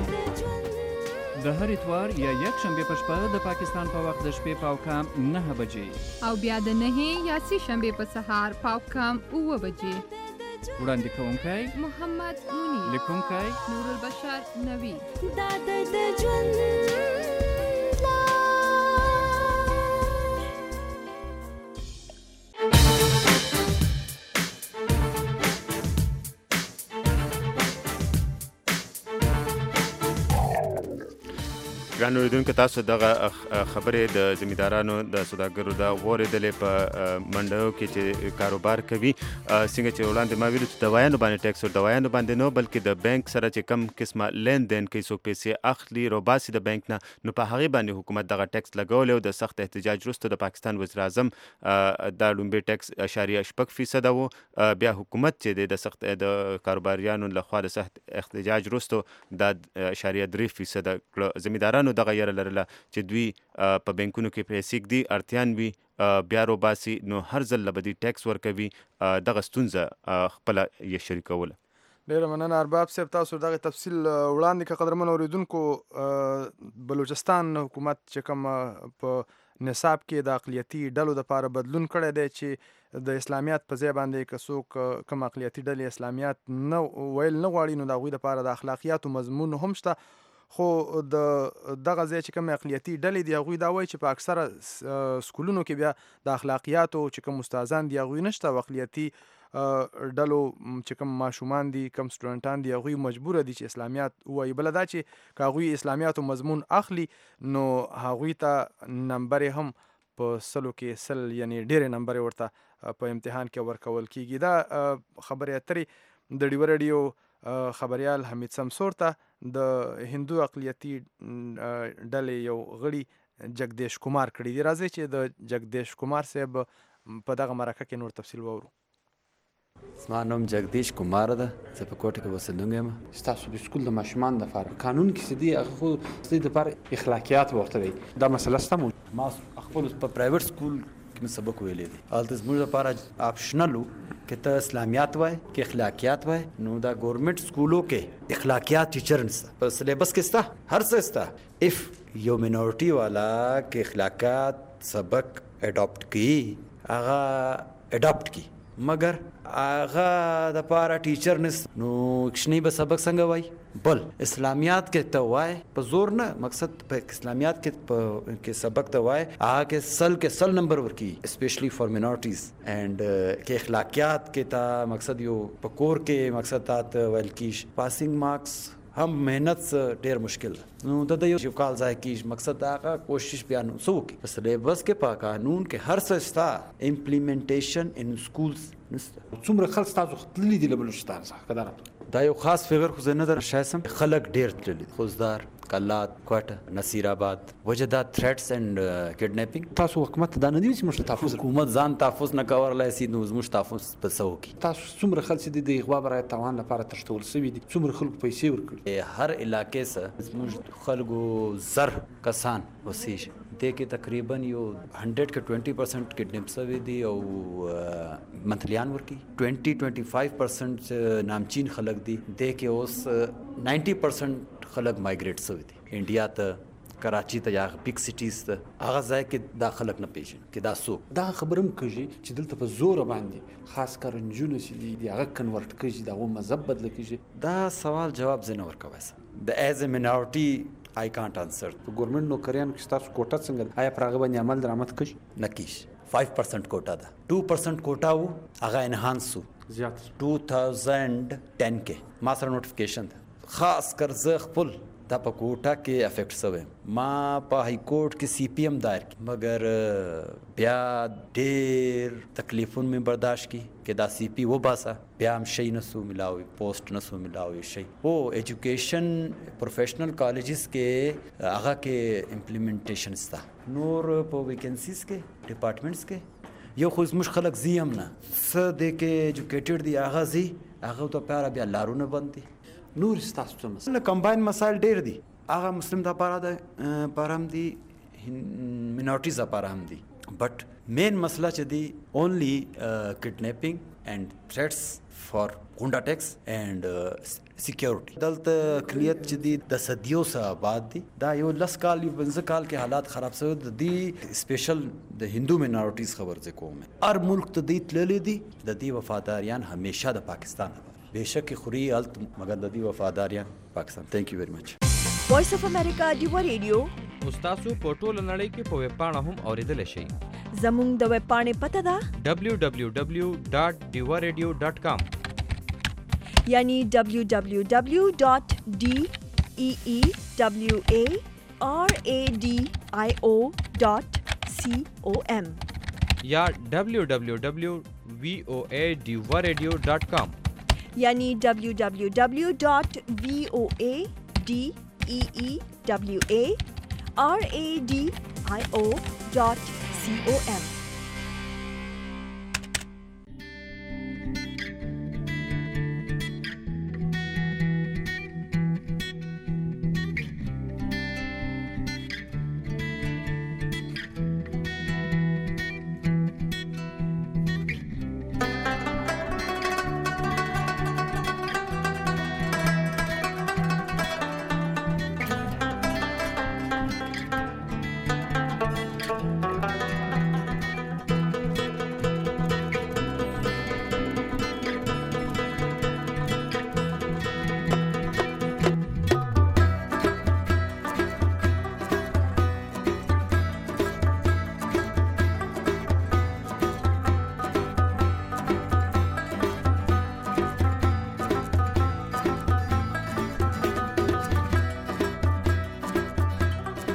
د هر اتوار یا یک شنبه په شپه د پاکستان په وخت د شپې پاوکام 9 بجې او بیا د 9 یا 3 شنبه په سهار پاوکام 9 بجې. وړاندې کوونکی محمد مونی، لیکونکی نور البشر نوی. دا د ژوند ګران اوریدونکو تاسو دغه خبرې د زمیندارانو د سوداګرو د غوړېدلې په منډیو کې چې کاروبار کوي څنګه چې وړاندې ما ویلو چې دوایانو باندې ټیکس او دوایانو باندې نه بلکې د بانک سره چې کم قسمه لین دین کوي څوک پیسې اخلي روباسي د بانک نه نو په هغې باندې حکومت دغه ټیکس لګولی او د سخت احتجاج وروسته د پاکستان وزیر اعظم دا لومبی ټیکس 0.6% و. بیا حکومت چې د سخت د کاروباریانو لخوا د سخت احتجاج وروسته دا 0.3% کړه. زمیندارانو دغه یره لرله چې دوی په بانکونو کې پیسې ږدي اړتیان وي بیا روباسي نو هر ځل به دوی ټیکس ورکوي. دغه ستونزه خپله یې شریکوله. ډېره مننه ارباب صاحب تاسو دغه تفصیل وړاندې که قدرمن اوریدونکو بلوچستان حکومت چې کوم په نصاب کې د اقلیتي ډلو دپاره بدلون کړی دی چې د اسلامیت په ځای باندې که څوک کوم اقلیتي ډلې اسلامیت نه ویل نه غواړي نو د هغوی دپاره د اخلاقیاتو مضمون هم شته خو د دغه ځای چې کوم اقلیتي ډلې دي هغوی دا وایي چې په اکثره سکولونو کې بیا د اخلاقیاتو چې کوم استادان دي هغوی نشته او اقلیتي ډلو چې کوم ماشومان دي کوم سټوډنټان دي هغوی مجبوره دي چې اسلامیات ووایي. بله دا چې که هغوی اسلامیاتو مضمون اخلي نو هغوی ته نمبر هم په 100 کې 100 یعنی ډېرې نمبرې ورته په امتحان کې ورکول کیږي. دا خبرې اترې د ډیوه ریډیو خبریال حمید سمسور ته د هندو اقلیتي ډلې یو غړي جگدیش کمار کړي دي. راځي چې د جگدیش کمار صاحب په دغه مرکه کې نور تفصیل وورو. زما نوم جگدیش کمار ده، زه په کوټه کې اوسېدونکی یم. ستاسو د سکول د ماشومانو دپاره قانون کې څه دي هغه خو ستاسو دپاره اخلاقیات ورته دی، دا مسله شته مو؟ ما خپل په پرایویټ سکول کې مې سبق ویلی دی. هلته زموږ لپاره آپشنل و که ته اسلامیات وای که اخلاقیات وای. نو دا ګورنمنټ سکولو کې اخلاقیات ټیچر نشته، په سلیبس کې شته، هر څه شته. اف یو مینورټي والا که اخلاقیات سبق اډاپټ کړي هغه اډاپټ کړي مگر هغه د پاره ټیچر نس نو کښنی به سبق څنګه وای. بل اسلامیات کې ته وای په زور نه، مقصد په اسلامیات کې سبق ته وای هغه کې 100 نمبر ورکی اسپیشلی فار مینورټیز اینڈ کې اخلاقیات کې تا مقصد یو پکور کې مقصد تا ویل کیش پاسینګ مارکس هم مهنت ډیر مشکل نو د یو کال ځای کیش مقصد هغه کوشش بیا نو سو کی په سلیبس کې په قانون کې هر څه ستا امپلیمنټیشن ان سکولز نشته. څومره خلک تاسو تللی دي له بلوچستان څخه کدارته؟ دا یو خاص فگر خو زه نه در شایسم خلک ډیر تللی خوزدار کلات کوټه نصیر آباد وجه دا تھریټس اینڈ کډنیپینګ. تاسو حکومت دا نه دی چې موږ تحفظ حکومت ځان تحفظ نه کورلای سي نو زموږ تحفظ په سو کی. تاسو څومره خلک دي د اغوا برای توان لپاره تشتول سوي دي؟ څومره خلک پیسې ورکړي؟ هر علاقې سره زموږ خلکو زر کسان وسیش دې کې تقریبا یو 100 کې 20% کډنیپ سوي دي او منتلیان ورکی 20-25% نامچین خلک دي دې کې اوس 90% خلک مایګریټ سوي دي انډیا ته کراچي ته یا بیگ سټیز ته هغه ځای کې دا خلک نه پیژن کې دا سو دا خبرم کوي چې دلته په زور باندې خاص کر نجونه چې دي هغه کنورټ کوي دا مذهب بدل کوي. دا سوال جواب زه نه ورکوم د ایز ا مینورټي I can't answer. په ګورنمنت نوکریانو کې تاسو کوټه څنګه آیا پر هغه باندې عمل درآمد کوي؟ نکیش 5% کوټه ده 2% کوټه وو هغه انهانس وو زیات 2010 کې ما سره نوټیفیکیشن ده خاص کر زه خپل دا په کوټه کې افیکټ شوی ما په های کورټ کې سی پی ایم دایر کی مگر بیا ډیر تکلیفون می برداشت کی کې دا سی پی و باسا بیا هم شي نسو ملاوي پوسټ نسو ملاوي شي او ایجوکیشن پروفیشنل کالجز کې هغه کې امپلیمنټیشن ستا نور په ویکنسیز کې ډپارټمنټس کې یو خو زموږ خلک زیم نه څه د کې ایجوکیټډ دی هغه زی هغه ته پیاره بیا لارونه بند دي نور ستاسو څه مسله کمباین مسائل ډیر دي هغه مسلم د لپاره د پرم دي مینورټیز لپاره هم دي بٹ مین مسله چې دی اونلی کډنیپینګ اینڈ تھریټس فار غونډا ټیکس اینڈ سکیورټي دلته کلیت چې دی د صدیو سره آباد دي دا یو لس کال یو بنځه کال کې حالات خراب شوی د دې سپیشل د هندو مینورټیز خبر ځکه کوم هر ملک ته دی تللی دي د دې وفاداریان همیشه د پاکستان बेशक खुरी अलत मगर ददी वफादारियां Pakistan. Thank you very much. Voice of America Deewa radio استاسو په ټوله نړۍ کې په ویب پاڼه هم اوریدل شئ. زموږ د ویب پاڼې پته ده www.diwaradio.com یعنی www.deewaradio.com या www.voadiwaradio.com یعنی www.voadeewaradio.com